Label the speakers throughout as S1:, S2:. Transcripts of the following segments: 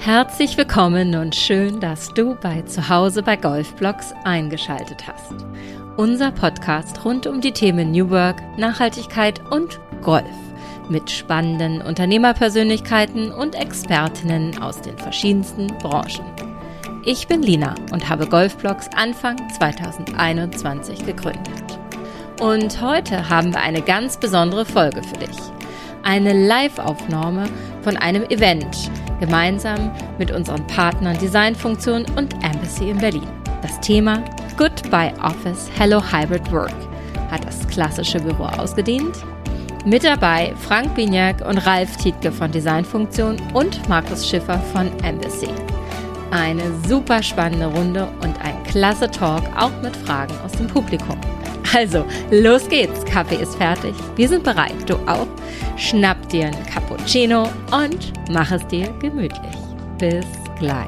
S1: Herzlich willkommen und schön, dass du bei Zuhause bei Golfblocks eingeschaltet hast. Unser Podcast rund um die Themen New Work, Nachhaltigkeit und Golf mit spannenden Unternehmerpersönlichkeiten und Expertinnen aus den verschiedensten Branchen. Ich bin Lina und habe Golfblocks Anfang 2021 gegründet. Und heute haben wir eine ganz besondere Folge für dich. Eine Live-Aufnahme von einem Event, gemeinsam mit unseren Partnern Designfunktion und Embassy in Berlin. Das Thema Goodbye Office, Hello Hybrid Work hat das klassische Büro ausgedehnt. Mit dabei Frank Biniak und Ralf Tietke von Designfunktion und Markus Schiffer von Embassy. Eine super spannende Runde und ein klasse Talk, auch mit Fragen aus dem Publikum. Also, los geht's, Kaffee ist fertig, wir sind bereit, du auch. Schnapp dir einen Cappuccino und mach es dir gemütlich. Bis gleich.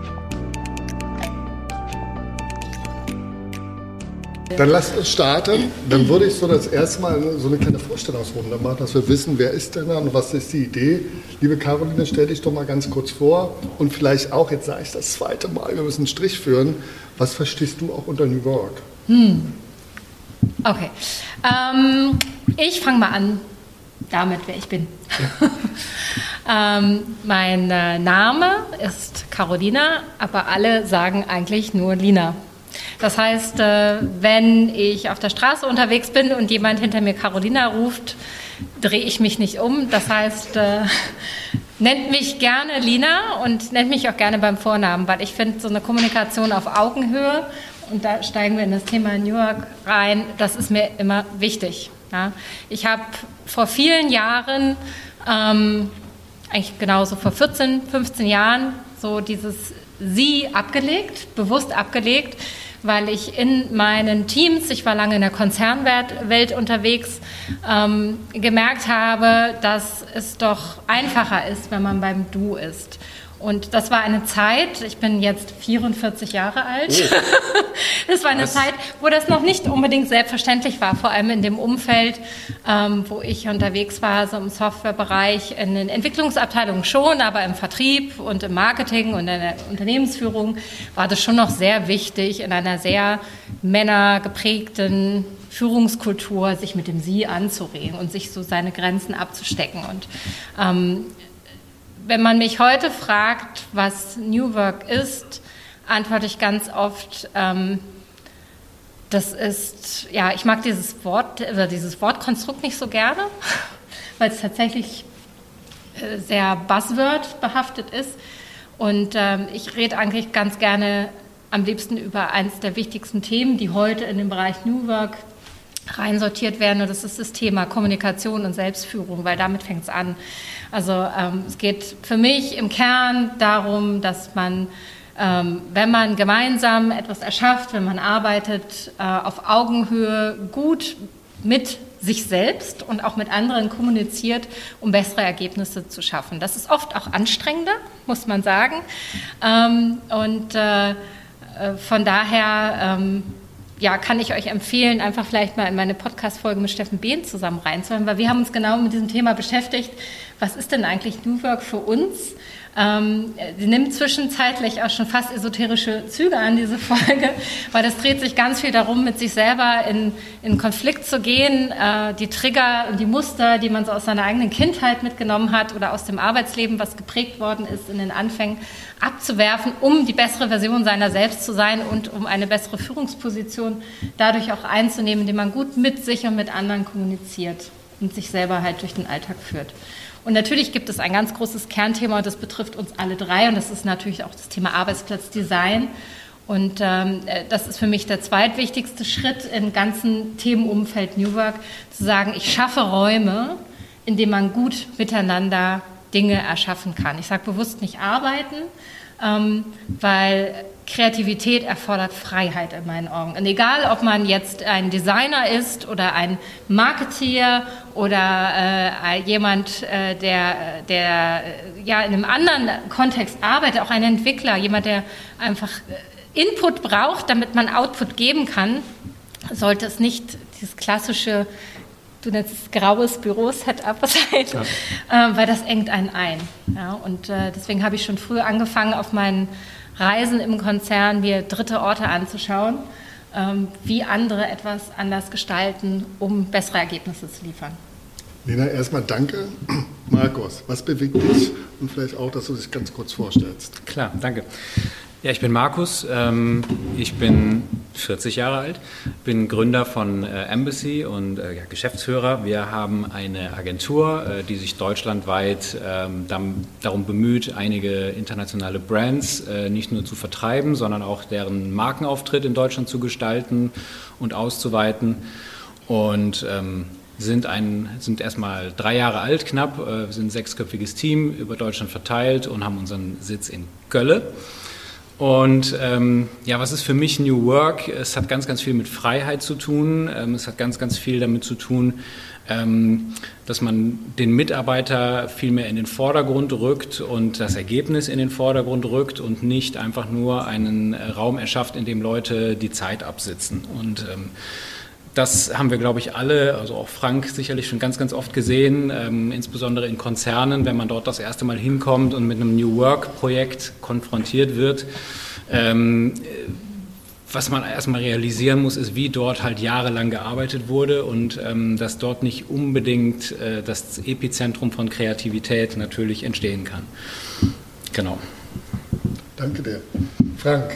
S2: Dann lass uns starten. Dann würde ich so das erste Mal so eine kleine Vorstellungsrunde machen, dass wir wissen, wer ist denn da und was ist die Idee. Liebe Caroline, stell dich doch mal ganz kurz vor und vielleicht auch, jetzt sage ich das zweite Mal, wir müssen einen Strich führen. Was verstehst du auch unter New Work?
S3: Okay, ich fange mal an damit, wer ich bin. Mein Name ist Carolina, aber alle sagen eigentlich nur Lina. Das heißt, wenn ich auf der Straße unterwegs bin und jemand hinter mir Carolina ruft, drehe ich mich nicht um. Das heißt, nennt mich gerne Lina und nennt mich auch gerne beim Vornamen, weil ich finde, so eine Kommunikation auf Augenhöhe, und da steigen wir in das Thema New York rein, das ist mir immer wichtig. Ja. Ich habe vor vielen Jahren, eigentlich genauso vor 14, 15 Jahren, so dieses Sie abgelegt, bewusst abgelegt, weil ich in meinen Teams, ich war lange in der Konzernwelt unterwegs, gemerkt habe, dass es doch einfacher ist, wenn man beim Du ist. Und das war eine Zeit, ich bin jetzt 44 Jahre alt, das war eine Zeit, wo das noch nicht unbedingt selbstverständlich war, vor allem in dem Umfeld, wo ich unterwegs war, so im Softwarebereich, in den Entwicklungsabteilungen schon, aber im Vertrieb und im Marketing und in der Unternehmensführung war das schon noch sehr wichtig, in einer sehr männergeprägten Führungskultur sich mit dem Sie anzureden und sich so seine Grenzen abzustecken. Und wenn man mich heute fragt, was New Work ist, antworte ich ganz oft, das ist, ja, ich mag dieses Wortkonstrukt nicht so gerne, weil es tatsächlich sehr Buzzword behaftet ist. Und ich rede eigentlich ganz gerne am liebsten über eines der wichtigsten Themen, die heute in den Bereich New Work reinsortiert werden, und das ist das Thema Kommunikation und Selbstführung, weil damit fängt es an. Also es geht für mich im Kern darum, dass man, wenn man gemeinsam etwas erschafft, wenn man arbeitet, auf Augenhöhe gut mit sich selbst und auch mit anderen kommuniziert, um bessere Ergebnisse zu schaffen. Das ist oft auch anstrengender, muss man sagen. Von daher ja, kann ich euch empfehlen, einfach vielleicht mal in meine Podcast-Folge mit Steffen Behn zusammen reinzuhören, weil wir haben uns genau mit diesem Thema beschäftigt. Was ist denn eigentlich New Work für uns? Sie nimmt zwischenzeitlich auch schon fast esoterische Züge an, diese Folge, weil es dreht sich ganz viel darum, mit sich selber in Konflikt zu gehen, die Trigger und die Muster, die man so aus seiner eigenen Kindheit mitgenommen hat oder aus dem Arbeitsleben, was geprägt worden ist in den Anfängen, abzuwerfen, um die bessere Version seiner selbst zu sein und um eine bessere Führungsposition dadurch auch einzunehmen, indem man gut mit sich und mit anderen kommuniziert und sich selber halt durch den Alltag führt. Und natürlich gibt es ein ganz großes Kernthema, und das betrifft uns alle drei, und das ist natürlich auch das Thema Arbeitsplatzdesign. Und das ist für mich der zweitwichtigste Schritt im ganzen Themenumfeld New Work, zu sagen, ich schaffe Räume, in denen man gut miteinander Dinge erschaffen kann. Ich sage bewusst nicht arbeiten, weil Kreativität erfordert Freiheit in meinen Augen. Und egal, ob man jetzt ein Designer ist oder ein Marketeer oder jemand, der ja in einem anderen Kontext arbeitet, auch ein Entwickler, jemand, der einfach Input braucht, damit man Output geben kann, sollte es nicht dieses klassische du nennst es graues Büro-Setup sein, weil das engt einen ein. Ja? Und deswegen habe ich schon früh angefangen, auf meinen Reisen im Konzern mir dritte Orte anzuschauen, wie andere etwas anders gestalten, um bessere Ergebnisse zu liefern.
S2: Lena, erstmal danke. Markus, was bewegt dich? Und vielleicht auch, dass du dich ganz kurz vorstellst.
S4: Klar, danke. Ja, ich bin Markus, ich bin 40 Jahre alt, bin Gründer von Embassy und Geschäftsführer. Wir haben eine Agentur, die sich deutschlandweit darum bemüht, einige internationale Brands nicht nur zu vertreiben, sondern auch deren Markenauftritt in Deutschland zu gestalten und auszuweiten. Und sind erstmal 3 Jahre alt knapp, sind ein 6-köpfiges Team über Deutschland verteilt und haben unseren Sitz in Gölle. Und was ist für mich New Work? Es hat ganz, ganz viel mit Freiheit zu tun. Es hat ganz, ganz viel damit zu tun, dass man den Mitarbeiter viel mehr in den Vordergrund rückt und das Ergebnis in den Vordergrund rückt und nicht einfach nur einen Raum erschafft, in dem Leute die Zeit absitzen. Und das haben wir, glaube ich, alle, also auch Frank sicherlich schon ganz, ganz oft gesehen, insbesondere in Konzernen, wenn man dort das erste Mal hinkommt und mit einem New Work-Projekt konfrontiert wird. Was man erstmal realisieren muss, ist, wie dort halt jahrelang gearbeitet wurde und dass dort nicht unbedingt das Epizentrum von Kreativität natürlich entstehen kann. Genau.
S2: Danke dir. Frank.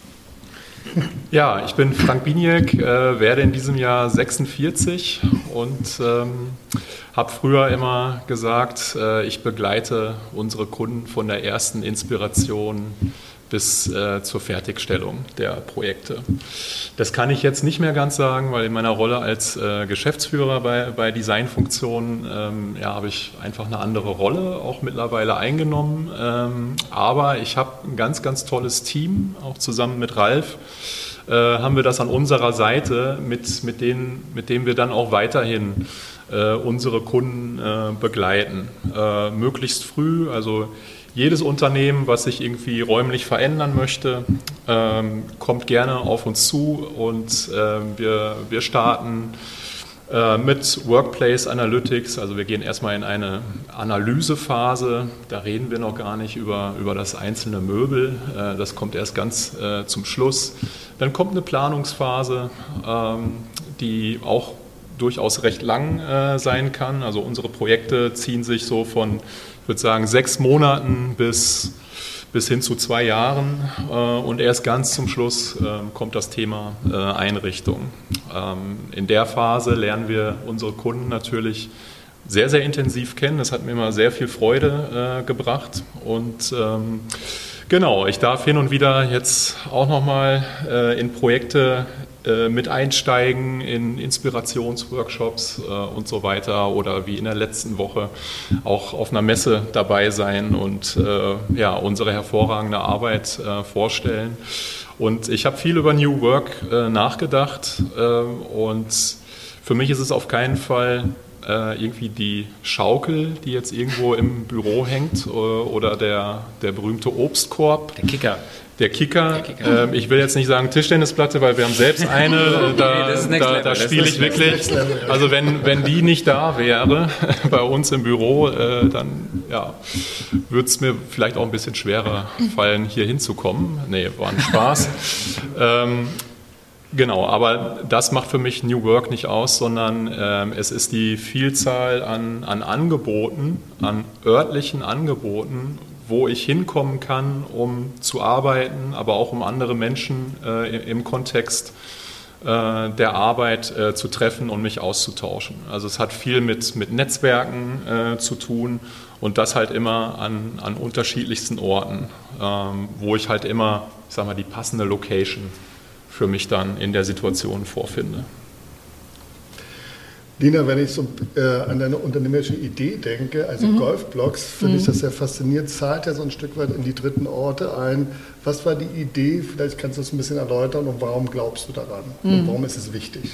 S5: Ja, ich bin Frank Biniek, werde in diesem Jahr 46 und habe früher immer gesagt, ich begleite unsere Kunden von der ersten Inspiration bis zur Fertigstellung der Projekte. Das kann ich jetzt nicht mehr ganz sagen, weil in meiner Rolle als Geschäftsführer bei Designfunktionen habe ich einfach eine andere Rolle auch mittlerweile eingenommen. Aber ich habe ein ganz, ganz tolles Team, auch zusammen mit Ralf. Haben wir das an unserer Seite, mit dem wir dann auch weiterhin unsere Kunden begleiten. Möglichst früh, also jedes Unternehmen, was sich irgendwie räumlich verändern möchte, kommt gerne auf uns zu und wir starten mit Workplace Analytics. Also wir gehen erstmal in eine Analysephase, da reden wir noch gar nicht über das einzelne Möbel, das kommt erst ganz zum Schluss. Dann kommt eine Planungsphase, die auch durchaus recht lang sein kann. Also unsere Projekte ziehen sich so von, ich würde sagen, 6 Monaten bis hin zu 2 Jahren und erst ganz zum Schluss kommt das Thema Einrichtung. In der Phase lernen wir unsere Kunden natürlich sehr, sehr intensiv kennen. Das hat mir immer sehr viel Freude gebracht und genau, ich darf hin und wieder jetzt auch nochmal in Projekte mit einsteigen, in Inspirationsworkshops und so weiter oder wie in der letzten Woche auch auf einer Messe dabei sein und unsere hervorragende Arbeit vorstellen. Und ich habe viel über New Work nachgedacht und für mich ist es auf keinen Fall irgendwie die Schaukel, die jetzt irgendwo im Büro hängt oder der berühmte Obstkorb. Der Kicker. Ich will jetzt nicht sagen Tischtennisplatte, weil wir haben selbst eine. Da spiele ich wirklich. Also wenn die nicht da wäre bei uns im Büro, dann würde es mir vielleicht auch ein bisschen schwerer fallen, hier hinzukommen. Nee, war ein Spaß. Genau, aber das macht für mich New Work nicht aus, sondern es ist die Vielzahl an Angeboten, an örtlichen Angeboten, wo ich hinkommen kann, um zu arbeiten, aber auch um andere Menschen im Kontext der Arbeit zu treffen und mich auszutauschen. Also es hat viel mit Netzwerken zu tun und das halt immer an unterschiedlichsten Orten, wo ich halt immer, ich sag mal, die passende Location für mich dann in der Situation vorfinde.
S2: Lena, wenn ich so an deine unternehmerische Idee denke, also Golfblocks, finde ich das sehr faszinierend, zahlt ja so ein Stück weit in die dritten Orte ein. Was war die Idee? Vielleicht kannst du das ein bisschen erläutern und warum glaubst du daran? Und warum ist es wichtig?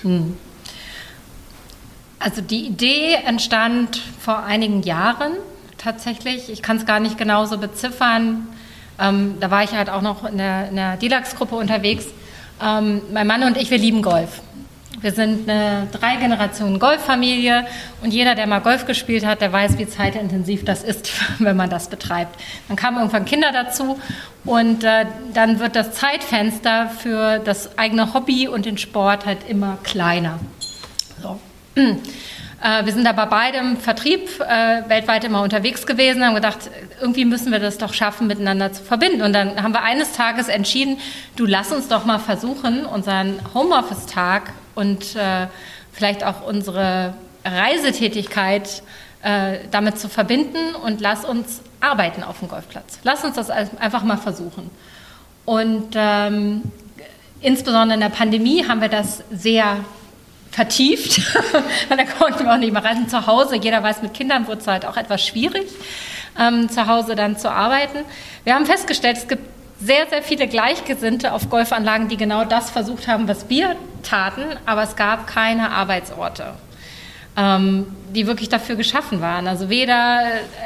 S3: Also die Idee entstand vor einigen Jahren tatsächlich. Ich kann es gar nicht genauso beziffern. Da war ich halt auch noch in der DILAX-Gruppe unterwegs. Mein Mann und ich, wir lieben Golf. Wir sind eine 3-Generationen-Golffamilie und jeder, der mal Golf gespielt hat, der weiß, wie zeitintensiv das ist, wenn man das betreibt. Dann kamen irgendwann Kinder dazu und dann wird das Zeitfenster für das eigene Hobby und den Sport halt immer kleiner. So. Wir sind aber beide im Vertrieb weltweit immer unterwegs gewesen, haben gedacht, irgendwie müssen wir das doch schaffen, miteinander zu verbinden. Und dann haben wir eines Tages entschieden, du lass uns doch mal versuchen, unseren Homeoffice-Tag und vielleicht auch unsere Reisetätigkeit damit zu verbinden und lass uns arbeiten auf dem Golfplatz. Lass uns das einfach mal versuchen. Und insbesondere in der Pandemie haben wir das sehr vertieft, weil da konnten wir auch nicht mehr reisen. Zu Hause, jeder weiß, mit Kindern wurde es halt auch etwas schwierig, zu Hause dann zu arbeiten. Wir haben festgestellt, es gibt sehr, sehr viele Gleichgesinnte auf Golfanlagen, die genau das versucht haben, was wir taten, aber es gab keine Arbeitsorte, die wirklich dafür geschaffen waren. Also weder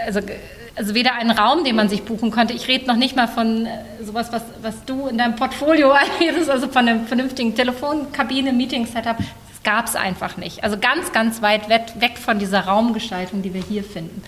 S3: einen Raum, den man sich buchen konnte. Ich rede noch nicht mal von sowas, was du in deinem Portfolio anbietest, also von einem vernünftigen Telefonkabine, Meeting-Setup. Das gab es einfach nicht. Also ganz, ganz weit weg von dieser Raumgestaltung, die wir hier finden.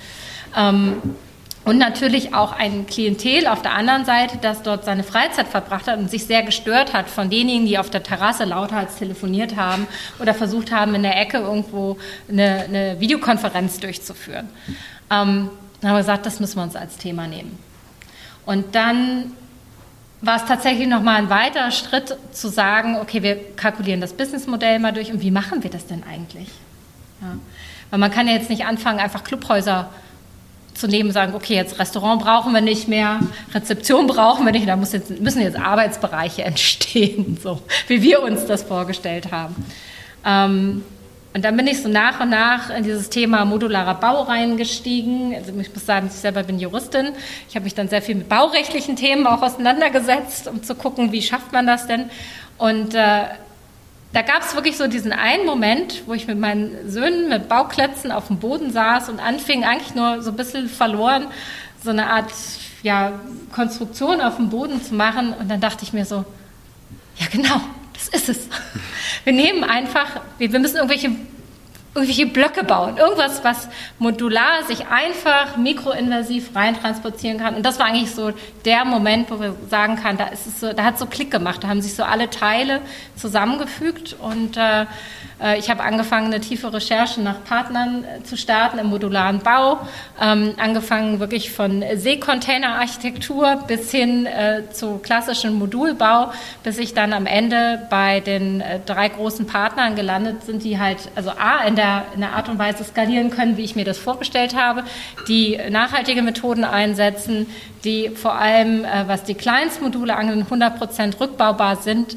S3: Und natürlich auch ein Klientel auf der anderen Seite, das dort seine Freizeit verbracht hat und sich sehr gestört hat von denjenigen, die auf der Terrasse lauthals telefoniert haben oder versucht haben, in der Ecke irgendwo eine Videokonferenz durchzuführen. Dann haben wir gesagt, das müssen wir uns als Thema nehmen. Und dann war es tatsächlich nochmal ein weiterer Schritt zu sagen, okay, wir kalkulieren das Businessmodell mal durch und wie machen wir das denn eigentlich? Ja. Weil man kann ja jetzt nicht anfangen, einfach Clubhäuser zu nehmen und sagen, okay, jetzt Restaurant brauchen wir nicht mehr, Rezeption brauchen wir nicht, da müssen jetzt Arbeitsbereiche entstehen, so wie wir uns das vorgestellt haben. Und dann bin ich so nach und nach in dieses Thema modularer Bau reingestiegen. Also ich muss sagen, ich selber bin Juristin. Ich habe mich dann sehr viel mit baurechtlichen Themen auch auseinandergesetzt, um zu gucken, wie schafft man das denn. Und da gab es wirklich so diesen einen Moment, wo ich mit meinen Söhnen mit Bauklötzen auf dem Boden saß und anfing eigentlich nur so ein bisschen verloren, so eine Art Konstruktion auf dem Boden zu machen. Und dann dachte ich mir so, ja genau, das ist es. Wir nehmen einfach, wir müssen irgendwelche Blöcke bauen, irgendwas, was modular sich einfach mikroinvasiv rein transportieren kann. Und das war eigentlich so der Moment, wo wir sagen können, da hat es so Klick gemacht, da haben sich so alle Teile zusammengefügt und ich habe angefangen, eine tiefe Recherche nach Partnern zu starten im modularen Bau, angefangen wirklich von Seekontainer-Architektur bis hin zu klassischem Modulbau, bis ich dann am Ende bei den 3 großen Partnern gelandet sind, die halt, also in der Art und Weise skalieren können, wie ich mir das vorgestellt habe, die nachhaltige Methoden einsetzen, die vor allem, was die Kleinstmodule angeht, 100% rückbaubar sind.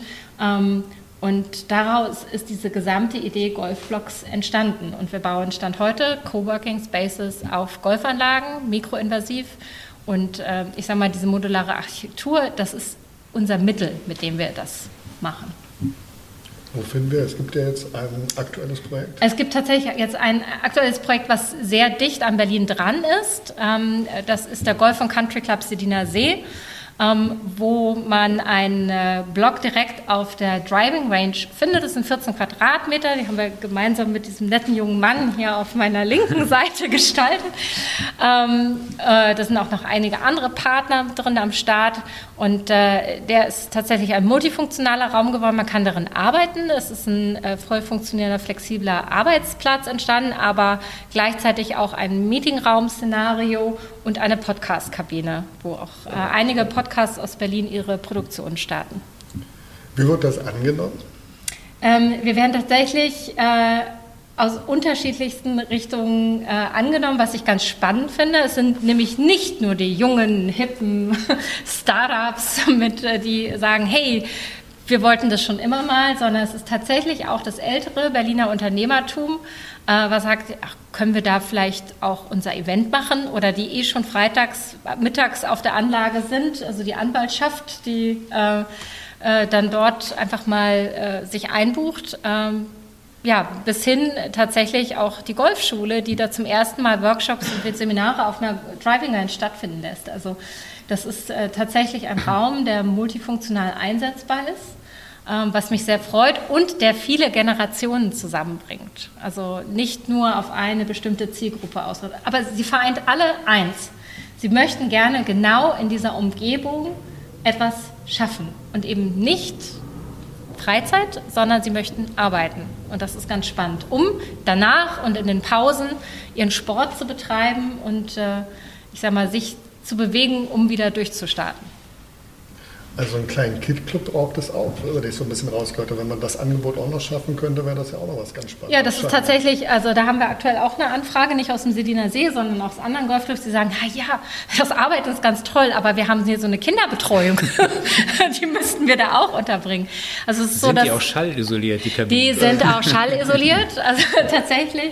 S3: Und daraus ist diese gesamte Idee Golfblocks entstanden. Und wir bauen Stand heute Coworking Spaces auf Golfanlagen, mikroinvasiv. Und ich sage mal, diese modulare Architektur, das ist unser Mittel, mit dem wir das machen.
S2: Wo finden wir? Es gibt ja jetzt ein aktuelles Projekt.
S3: Es gibt tatsächlich jetzt ein aktuelles Projekt, was sehr dicht an Berlin dran ist. Das ist der Golf & Country Club Sediner See, wo man einen Block direkt auf der Driving Range findet. Das sind 14 Quadratmeter. Die haben wir gemeinsam mit diesem netten jungen Mann hier auf meiner linken Seite gestaltet. Da sind auch noch einige andere Partner drin am Start. Und der ist tatsächlich ein multifunktionaler Raum geworden. Man kann darin arbeiten. Es ist ein voll funktionierender, flexibler Arbeitsplatz entstanden, aber gleichzeitig auch ein Meetingraum-Szenario und eine Podcast-Kabine, wo auch einige Podcasts aus Berlin ihre Produktionen starten.
S2: Wie wird das angenommen?
S3: Wir werden tatsächlich aus unterschiedlichsten Richtungen angenommen, was ich ganz spannend finde. Es sind nämlich nicht nur die jungen, hippen Startups, die sagen, hey, wir wollten das schon immer mal, sondern es ist tatsächlich auch das ältere Berliner Unternehmertum, was sagt, ach, können wir da vielleicht auch unser Event machen oder die schon freitags, mittags auf der Anlage sind, also die Anwaltschaft, die dann dort einfach mal sich einbucht. Bis hin tatsächlich auch die Golfschule, die da zum ersten Mal Workshops und Seminare auf einer Driving Range stattfinden lässt. Also das ist tatsächlich ein Raum, der multifunktional einsetzbar ist. was mich sehr freut und der viele Generationen zusammenbringt. Also nicht nur auf eine bestimmte Zielgruppe ausrichtet, aber sie vereint alle eins. Sie möchten gerne genau in dieser Umgebung etwas schaffen und eben nicht Freizeit, sondern sie möchten arbeiten. Und das ist ganz spannend, um danach und in den Pausen ihren Sport zu betreiben und sich zu bewegen, um wieder durchzustarten.
S2: Also einen kleinen Kid-Club braucht es auch, würde ich so ein bisschen rausgehört. Wenn man das Angebot auch noch schaffen könnte, wäre das ja auch noch was ganz Spannendes.
S3: Ja, das ist tatsächlich, also da haben wir aktuell auch eine Anfrage, nicht aus dem Sediner See, sondern aus anderen Golfclubs, die sagen, ja, das Arbeiten ist ganz toll, aber wir haben hier so eine Kinderbetreuung. Die müssten wir da auch unterbringen. Also es ist
S4: sind die auch schallisoliert, die Kabinen?
S3: Die sind auch schallisoliert, also tatsächlich.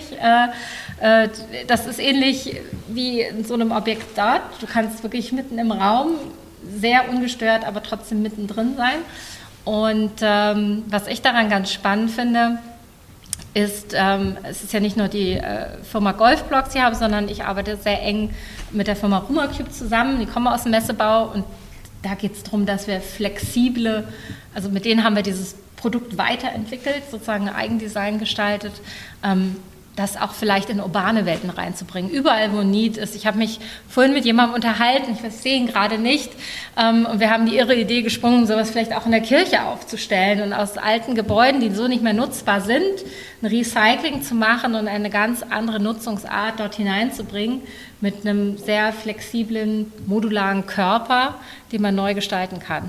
S3: Das ist ähnlich wie in so einem Objekt dort. Du kannst wirklich mitten im Raum sehr ungestört, aber trotzdem mittendrin sein. Und was ich daran ganz spannend finde, ist, es ist ja nicht nur die Firma Golfblocks, die ich habe, sondern ich arbeite sehr eng mit der Firma Rumorcube zusammen. Die kommen aus dem Messebau und da geht es darum, dass wir flexible, also mit denen haben wir dieses Produkt weiterentwickelt, sozusagen ein Eigendesign gestaltet, das auch vielleicht in urbane Welten reinzubringen. Überall, wo Need ist. Ich habe mich vorhin mit jemandem unterhalten, ich sehe ihn gerade nicht, und wir haben die irre Idee gesprungen, sowas vielleicht auch in der Kirche aufzustellen und aus alten Gebäuden, die so nicht mehr nutzbar sind, ein Recycling zu machen und eine ganz andere Nutzungsart dort hineinzubringen mit einem sehr flexiblen, modularen Körper, den man neu gestalten kann.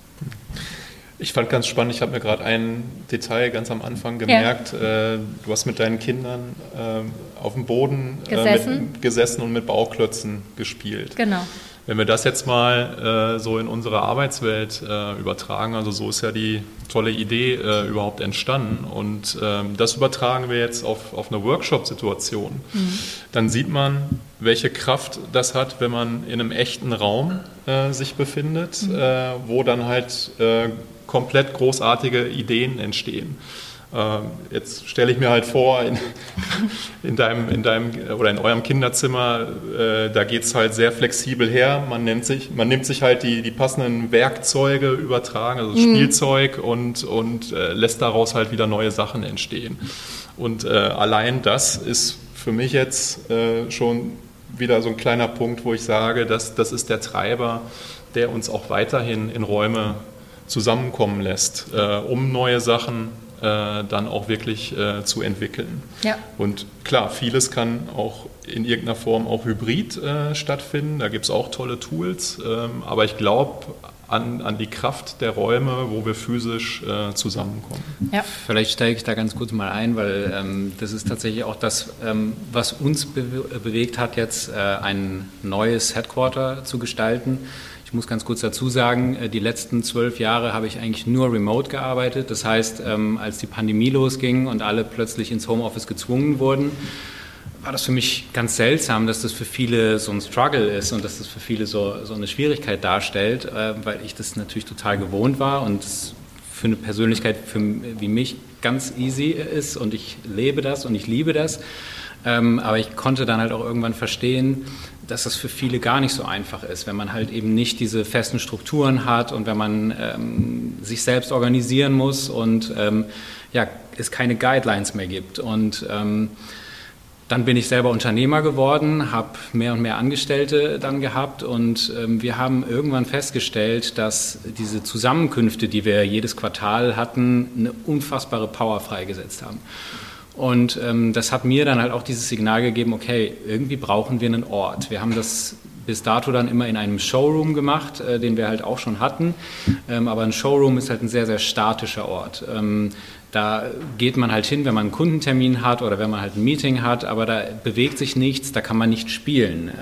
S5: Ich fand ganz spannend, ich habe mir gerade ein Detail ganz am Anfang gemerkt. Ja. Du hast mit deinen Kindern auf dem Boden gesessen und mit Bauklötzen gespielt.
S3: Genau.
S5: Wenn wir das jetzt mal so in unsere Arbeitswelt übertragen, also so ist ja die tolle Idee überhaupt entstanden und das übertragen wir jetzt auf eine Workshop-Situation, dann sieht man, welche Kraft das hat, wenn man in einem echten Raum sich befindet, wo dann halt komplett großartige Ideen entstehen. Jetzt stelle ich mir halt vor, in deinem oder in eurem Kinderzimmer, da geht es halt sehr flexibel her. Man nimmt sich halt die passenden Werkzeuge übertragen, also Spielzeug und lässt daraus halt wieder neue Sachen entstehen. Und allein das ist für mich jetzt schon wieder so ein kleiner Punkt, wo ich sage, das ist der Treiber, der uns auch weiterhin in Räume zusammenkommen lässt, um neue Sachen dann auch wirklich zu entwickeln. Ja. Und klar, vieles kann auch in irgendeiner Form auch hybrid stattfinden, da gibt es auch tolle Tools, aber ich glaube an die Kraft der Räume, wo wir physisch zusammenkommen.
S4: Ja. Vielleicht steige ich da ganz kurz mal ein, weil das ist tatsächlich auch das, was uns bewegt hat, jetzt ein neues Headquarter zu gestalten. Ich muss ganz kurz dazu sagen, die letzten 12 Jahre habe ich eigentlich nur remote gearbeitet. Das heißt, als die Pandemie losging und alle plötzlich ins Homeoffice gezwungen wurden, war das für mich ganz seltsam, dass das für viele so ein Struggle ist und dass das für viele so eine Schwierigkeit darstellt, weil ich das natürlich total gewohnt war und es für eine Persönlichkeit wie mich ganz easy ist und ich lebe das und ich liebe das. Aber ich konnte dann halt auch irgendwann verstehen, dass das für viele gar nicht so einfach ist, wenn man halt eben nicht diese festen Strukturen hat und wenn man sich selbst organisieren muss und es keine Guidelines mehr gibt. Und dann bin ich selber Unternehmer geworden, habe mehr und mehr Angestellte dann gehabt und wir haben irgendwann festgestellt, dass diese Zusammenkünfte, die wir jedes Quartal hatten, eine unfassbare Power freigesetzt haben. Und das hat mir dann halt auch dieses Signal gegeben, okay, irgendwie brauchen wir einen Ort. Wir haben das bis dato dann immer in einem Showroom gemacht, den wir halt auch schon hatten. Aber ein Showroom ist halt ein sehr, sehr statischer Ort. Da geht man halt hin, wenn man einen Kundentermin hat oder wenn man halt ein Meeting hat, aber da bewegt sich nichts, da kann man nicht spielen.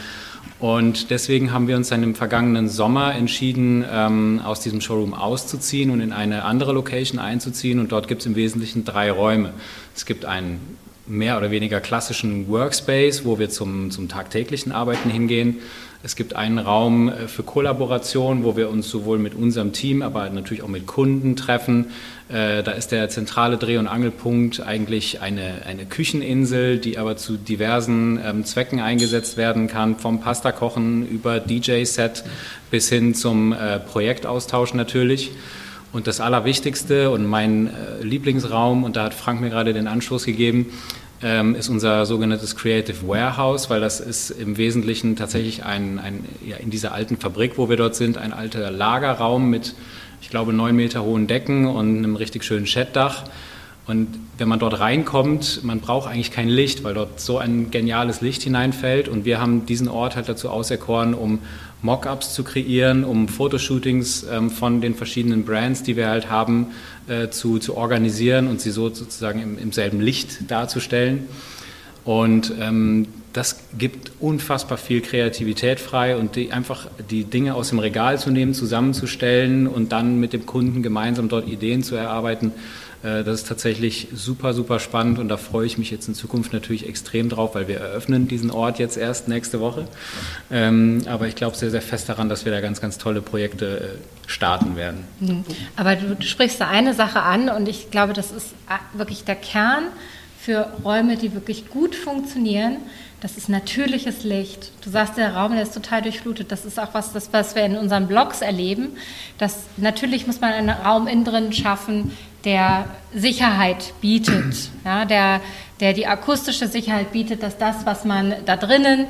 S4: Und deswegen haben wir uns dann im vergangenen Sommer entschieden, aus diesem Showroom auszuziehen und in eine andere Location einzuziehen. Und dort gibt es im Wesentlichen 3 Räume. Es gibt einen mehr oder weniger klassischen Workspace, wo wir zum tagtäglichen Arbeiten hingehen. Es gibt einen Raum für Kollaboration, wo wir uns sowohl mit unserem Team, aber natürlich auch mit Kunden treffen. Da ist der zentrale Dreh- und Angelpunkt eigentlich eine Kücheninsel, die aber zu diversen Zwecken eingesetzt werden kann, vom Pastakochen über DJ-Set bis hin zum Projektaustausch natürlich. Und das Allerwichtigste und mein Lieblingsraum, und da hat Frank mir gerade den Anstoß gegeben, ist unser sogenanntes Creative Warehouse, weil das ist im Wesentlichen tatsächlich in dieser alten Fabrik, wo wir dort sind, ein alter Lagerraum mit, ich glaube, 9 Meter hohen Decken und einem richtig schönen Sheddach. Und wenn man dort reinkommt, man braucht eigentlich kein Licht, weil dort so ein geniales Licht hineinfällt. Und wir haben diesen Ort halt dazu auserkoren, um Mockups zu kreieren, um Fotoshootings von den verschiedenen Brands, die wir halt haben, zu organisieren und sie so sozusagen im selben Licht darzustellen. Und das gibt unfassbar viel Kreativität frei und einfach die Dinge aus dem Regal zu nehmen, zusammenzustellen und dann mit dem Kunden gemeinsam dort Ideen zu erarbeiten. Das ist tatsächlich super, super spannend und da freue ich mich jetzt in Zukunft natürlich extrem drauf, weil wir eröffnen diesen Ort jetzt erst nächste Woche. Aber ich glaube sehr, sehr fest daran, dass wir da ganz, ganz tolle Projekte starten werden.
S3: Aber du sprichst da eine Sache an und ich glaube, das ist wirklich der Kern für Räume, die wirklich gut funktionieren. Das ist natürliches Licht. Du sagst, der Raum, der ist total durchflutet. Das ist auch was wir in unseren Blogs erleben. Natürlich muss man einen Raum innen drin schaffen, der Sicherheit bietet, ja, der die akustische Sicherheit bietet, dass das, was man da drinnen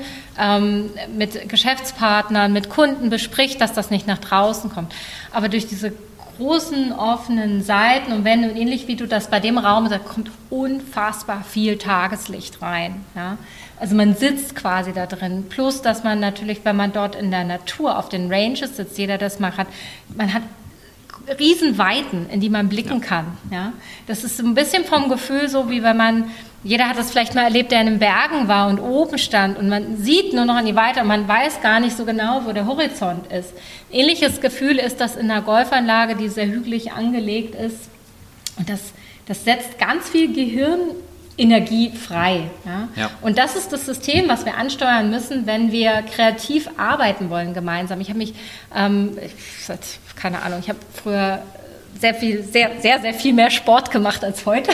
S3: mit Geschäftspartnern, mit Kunden bespricht, dass das nicht nach draußen kommt. Aber durch diese großen, offenen Seiten und Wände und ähnlich wie du das bei dem Raum sagst, kommt unfassbar viel Tageslicht rein. Ja? Also man sitzt quasi da drin. Plus, dass man natürlich, wenn man dort in der Natur auf den Ranges sitzt, jeder das mal hat, man hat Riesenweiten, in die man blicken kann. Ja? Das ist ein bisschen vom Gefühl so, wie wenn man, jeder hat das vielleicht mal erlebt, der in den Bergen war und oben stand und man sieht nur noch an die Weite und man weiß gar nicht so genau, wo der Horizont ist. Ein ähnliches Gefühl ist das in einer Golfanlage, die sehr hügelig angelegt ist. Und das setzt ganz viel Gehirnenergie frei. Ja? Ja. Und das ist das System, was wir ansteuern müssen, wenn wir kreativ arbeiten wollen gemeinsam. Ich habe mich, keine Ahnung, ich habe früher sehr viel mehr Sport gemacht als heute.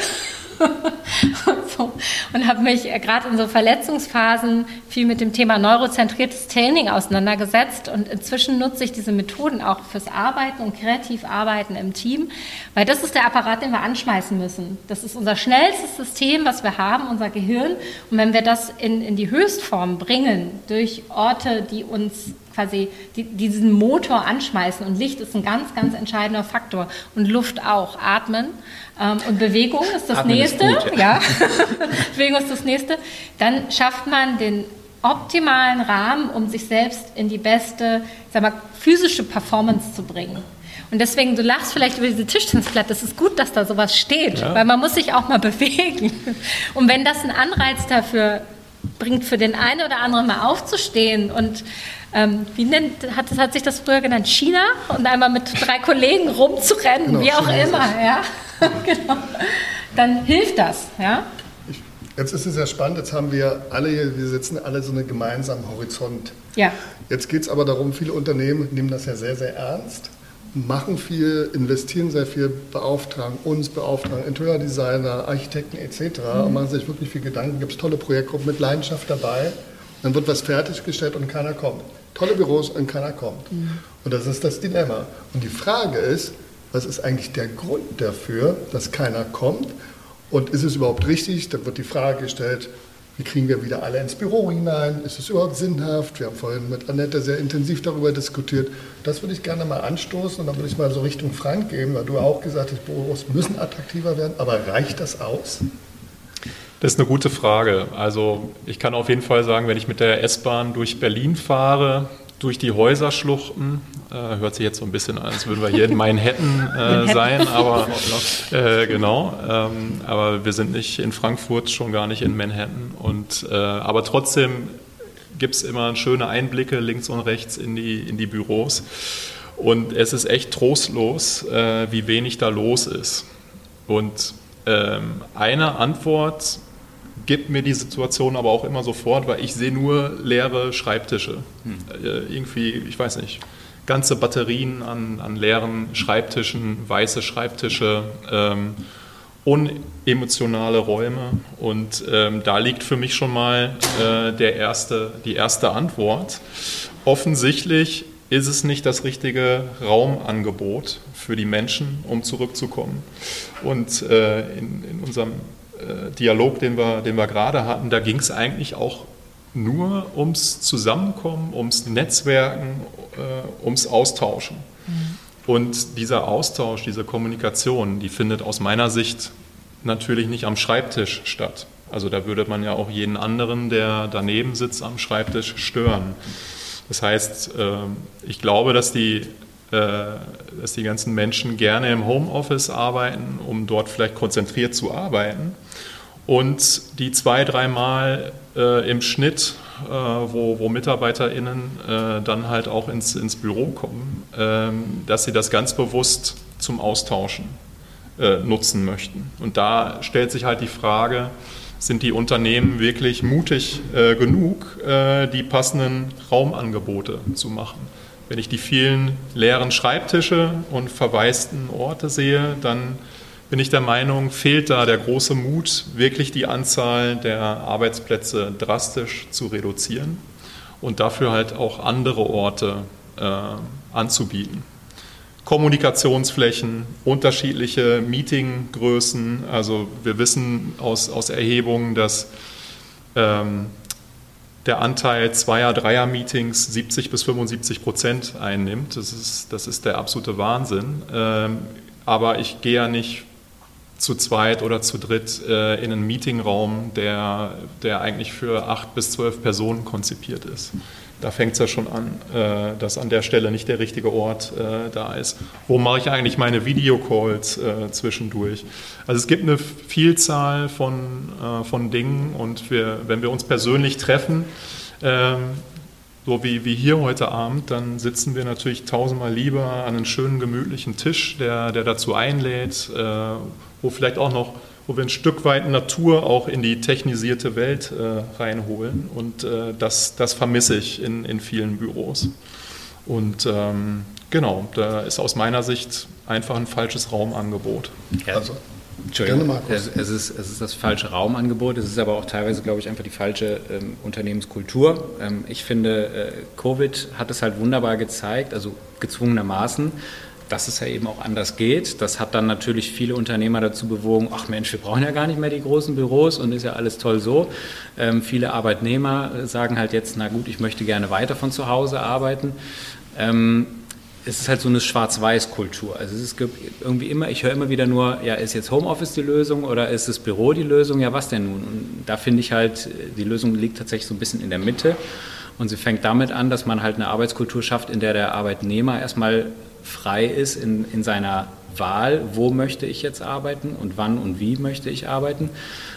S3: Und habe mich gerade in so Verletzungsphasen viel mit dem Thema neurozentriertes Training auseinandergesetzt und inzwischen nutze ich diese Methoden auch fürs Arbeiten und kreativ Arbeiten im Team, weil das ist der Apparat, den wir anschmeißen müssen. Das ist unser schnellstes System, was wir haben, unser Gehirn, und wenn wir das in die Höchstform bringen, durch Orte, die uns quasi diesen Motor anschmeißen, und Licht ist ein ganz, ganz entscheidender Faktor und Luft auch, Atmen und Bewegung ist das Atmen Nächste, ist gut, ja. Bewegung ist das Nächste, dann schafft man den optimalen Rahmen, um sich selbst in die beste, physische Performance zu bringen. Und deswegen, du lachst vielleicht über diese Tischtennisplatte, das ist gut, dass da sowas steht, ja. Weil man muss sich auch mal bewegen. Und wenn das einen Anreiz dafür bringt, für den einen oder anderen mal aufzustehen und hat sich das früher genannt, China, und einmal mit 3 Kollegen rumzurennen, genau, wie auch immer, ja, genau. Dann hilft das, ja.
S2: Jetzt ist es ja spannend, jetzt haben wir sitzen alle so einen gemeinsamen Horizont.
S3: Ja.
S2: Jetzt geht es aber darum, viele Unternehmen nehmen das ja sehr, sehr ernst, machen viel, investieren sehr viel, beauftragen Interiordesigner, Architekten etc. Und machen sich wirklich viel Gedanken, gibt es tolle Projektgruppen mit Leidenschaft dabei, dann wird was fertiggestellt und keiner kommt. Tolle Büros und keiner kommt. Und das ist das Dilemma. Und die Frage ist, was ist eigentlich der Grund dafür, dass keiner kommt? Und ist es überhaupt richtig? Dann wird die Frage gestellt, wie kriegen wir wieder alle ins Büro hinein? Ist es überhaupt sinnhaft? Wir haben vorhin mit Annette sehr intensiv darüber diskutiert. Das würde ich gerne mal anstoßen und dann würde ich mal so Richtung Frank gehen, weil du auch gesagt hast, Büros müssen attraktiver werden. Aber reicht das aus?
S5: Das ist eine gute Frage. Also ich kann auf jeden Fall sagen, wenn ich mit der S-Bahn durch Berlin fahre, durch die Häuserschluchten, hört sich jetzt so ein bisschen an, als würden wir hier in Manhattan sein, aber genau. Aber wir sind nicht in Frankfurt, schon gar nicht in Manhattan. Aber trotzdem gibt es immer schöne Einblicke links und rechts in die Büros. Und es ist echt trostlos, wie wenig da los ist. Und eine Antwort gibt mir die Situation aber auch immer sofort, weil ich sehe nur leere Schreibtische. Irgendwie, ich weiß nicht, ganze Batterien an leeren Schreibtischen, weiße Schreibtische, unemotionale Räume. Und da liegt für mich schon mal die erste Antwort. Offensichtlich ist es nicht das richtige Raumangebot für die Menschen, um zurückzukommen. Und in unserem Dialog, den wir gerade hatten, da ging es eigentlich auch nur ums Zusammenkommen, ums Netzwerken, ums Austauschen. Und dieser Austausch, diese Kommunikation, die findet aus meiner Sicht natürlich nicht am Schreibtisch statt. Also da würde man ja auch jeden anderen, der daneben sitzt, am Schreibtisch stören. Das heißt, ich glaube, dass die ganzen Menschen gerne im Homeoffice arbeiten, um dort vielleicht konzentriert zu arbeiten. Und die 2-3 Mal im Schnitt, wo MitarbeiterInnen dann halt auch ins Büro kommen, dass sie das ganz bewusst zum Austauschen nutzen möchten. Und da stellt sich halt die Frage, sind die Unternehmen wirklich mutig genug, die passenden Raumangebote zu machen? Wenn ich die vielen leeren Schreibtische und verwaisten Orte sehe, dann bin ich der Meinung, fehlt da der große Mut, wirklich die Anzahl der Arbeitsplätze drastisch zu reduzieren und dafür halt auch andere Orte anzubieten. Kommunikationsflächen, unterschiedliche Meetinggrößen. Also wir wissen aus Erhebungen, dass der Anteil 2er-, 3er-Meetings 70-75% einnimmt. Das ist der absolute Wahnsinn. Aber ich gehe ja nicht zu zweit oder zu dritt in einen Meetingraum, der eigentlich für 8 bis 12 Personen konzipiert ist. Da fängt es ja schon an, dass an der Stelle nicht der richtige Ort da ist. Wo mache ich eigentlich meine Videocalls zwischendurch? Also es gibt eine Vielzahl von Dingen und wenn wir uns persönlich treffen, so wie hier heute Abend, dann sitzen wir natürlich 1000-mal lieber an einem schönen, gemütlichen Tisch, der dazu einlädt, wo wir ein Stück weit Natur auch in die technisierte Welt reinholen. Und das vermisse ich in vielen Büros. Und genau, da ist aus meiner Sicht einfach ein falsches Raumangebot.
S4: Ja.
S2: Also,
S4: Entschuldigung, es ist das falsche Raumangebot, es ist aber auch teilweise, glaube ich, einfach die falsche Unternehmenskultur. Ich finde, Covid hat es halt wunderbar gezeigt, also gezwungenermaßen, dass es ja eben auch anders geht. Das hat dann natürlich viele Unternehmer dazu bewogen, ach Mensch, wir brauchen ja gar nicht mehr die großen Büros und ist ja alles toll so. Viele Arbeitnehmer sagen halt jetzt, na gut, ich möchte gerne weiter von zu Hause arbeiten. Es ist halt so eine Schwarz-Weiß-Kultur. Also es ist irgendwie immer, ich höre immer wieder nur, ja, ist jetzt Homeoffice die Lösung oder ist das Büro die Lösung? Ja, was denn nun? Und da finde ich halt, die Lösung liegt tatsächlich so ein bisschen in der Mitte. Und sie fängt damit an, dass man halt eine Arbeitskultur schafft, in der der Arbeitnehmer erstmal frei ist in seiner Wahl, wo möchte ich jetzt arbeiten und wann und wie möchte ich arbeiten.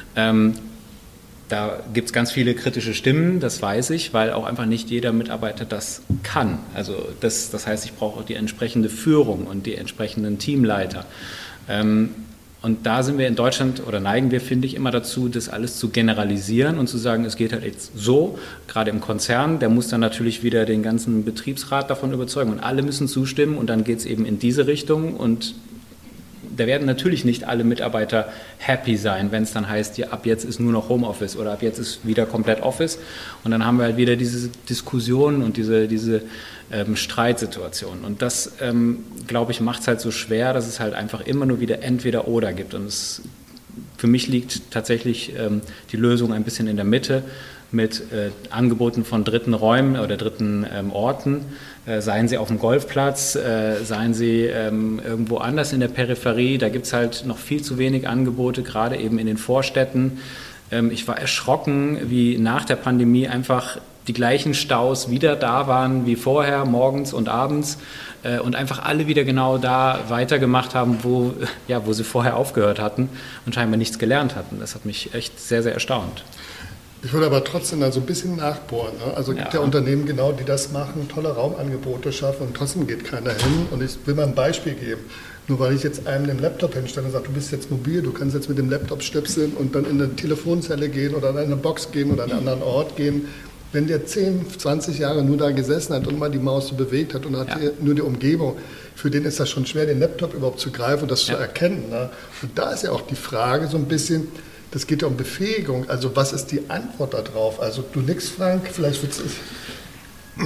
S4: Da gibt es ganz viele kritische Stimmen, das weiß ich, weil auch einfach nicht jeder Mitarbeiter das kann. Also das heißt, ich brauche auch die entsprechende Führung und die entsprechenden Teamleiter. Und da sind wir in Deutschland oder neigen wir, finde ich, immer dazu, das alles zu generalisieren und zu sagen, es geht halt jetzt so, gerade im Konzern, der muss dann natürlich wieder den ganzen Betriebsrat davon überzeugen und alle müssen zustimmen und dann geht es eben in diese Richtung und da werden natürlich nicht alle Mitarbeiter happy sein, wenn es dann heißt, ja, ab jetzt ist nur noch Homeoffice oder ab jetzt ist wieder komplett Office. Und dann haben wir halt wieder diese Diskussionen und diese Streitsituationen. Und das, glaube ich, macht es halt so schwer, dass es halt einfach immer nur wieder entweder oder gibt. Und für mich liegt tatsächlich die Lösung ein bisschen in der Mitte mit Angeboten von dritten Räumen oder dritten Orten. Seien sie auf dem Golfplatz, seien sie irgendwo anders in der Peripherie. Da gibt es halt noch viel zu wenig Angebote, gerade eben in den Vorstädten. Ich war erschrocken, wie nach der Pandemie einfach die gleichen Staus wieder da waren wie vorher, morgens und abends und einfach alle wieder genau da weitergemacht haben, wo sie vorher aufgehört hatten und scheinbar nichts gelernt hatten. Das hat mich echt sehr, sehr erstaunt.
S2: Ich würde aber trotzdem da so ein bisschen nachbohren. Ne? Also gibt ja Unternehmen genau, die das machen, tolle Raumangebote schaffen und trotzdem geht keiner hin. Und ich will mal ein Beispiel geben. Nur weil ich jetzt einem den Laptop hinstelle und sage, du bist jetzt mobil, du kannst jetzt mit dem Laptop stöpseln und dann in eine Telefonzelle gehen oder in eine Box gehen oder an einen anderen Ort gehen. Wenn der 10, 20 Jahre nur da gesessen hat und mal die Maus so bewegt hat und hat nur die Umgebung, für den ist das schon schwer, den Laptop überhaupt zu greifen und das zu erkennen. Ne? Und da ist ja auch die Frage so ein bisschen, das geht ja um Befähigung. Also was ist die Antwort darauf? Also du nix, Frank, vielleicht wird's...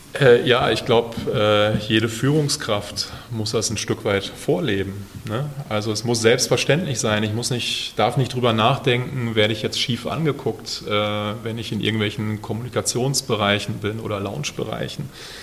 S5: Ja, ich glaube, jede Führungskraft muss das ein Stück weit vorleben. Ne? Also es muss selbstverständlich sein. Darf nicht drüber nachdenken, werde ich jetzt schief angeguckt, wenn ich in irgendwelchen Kommunikationsbereichen bin oder Loungebereichen.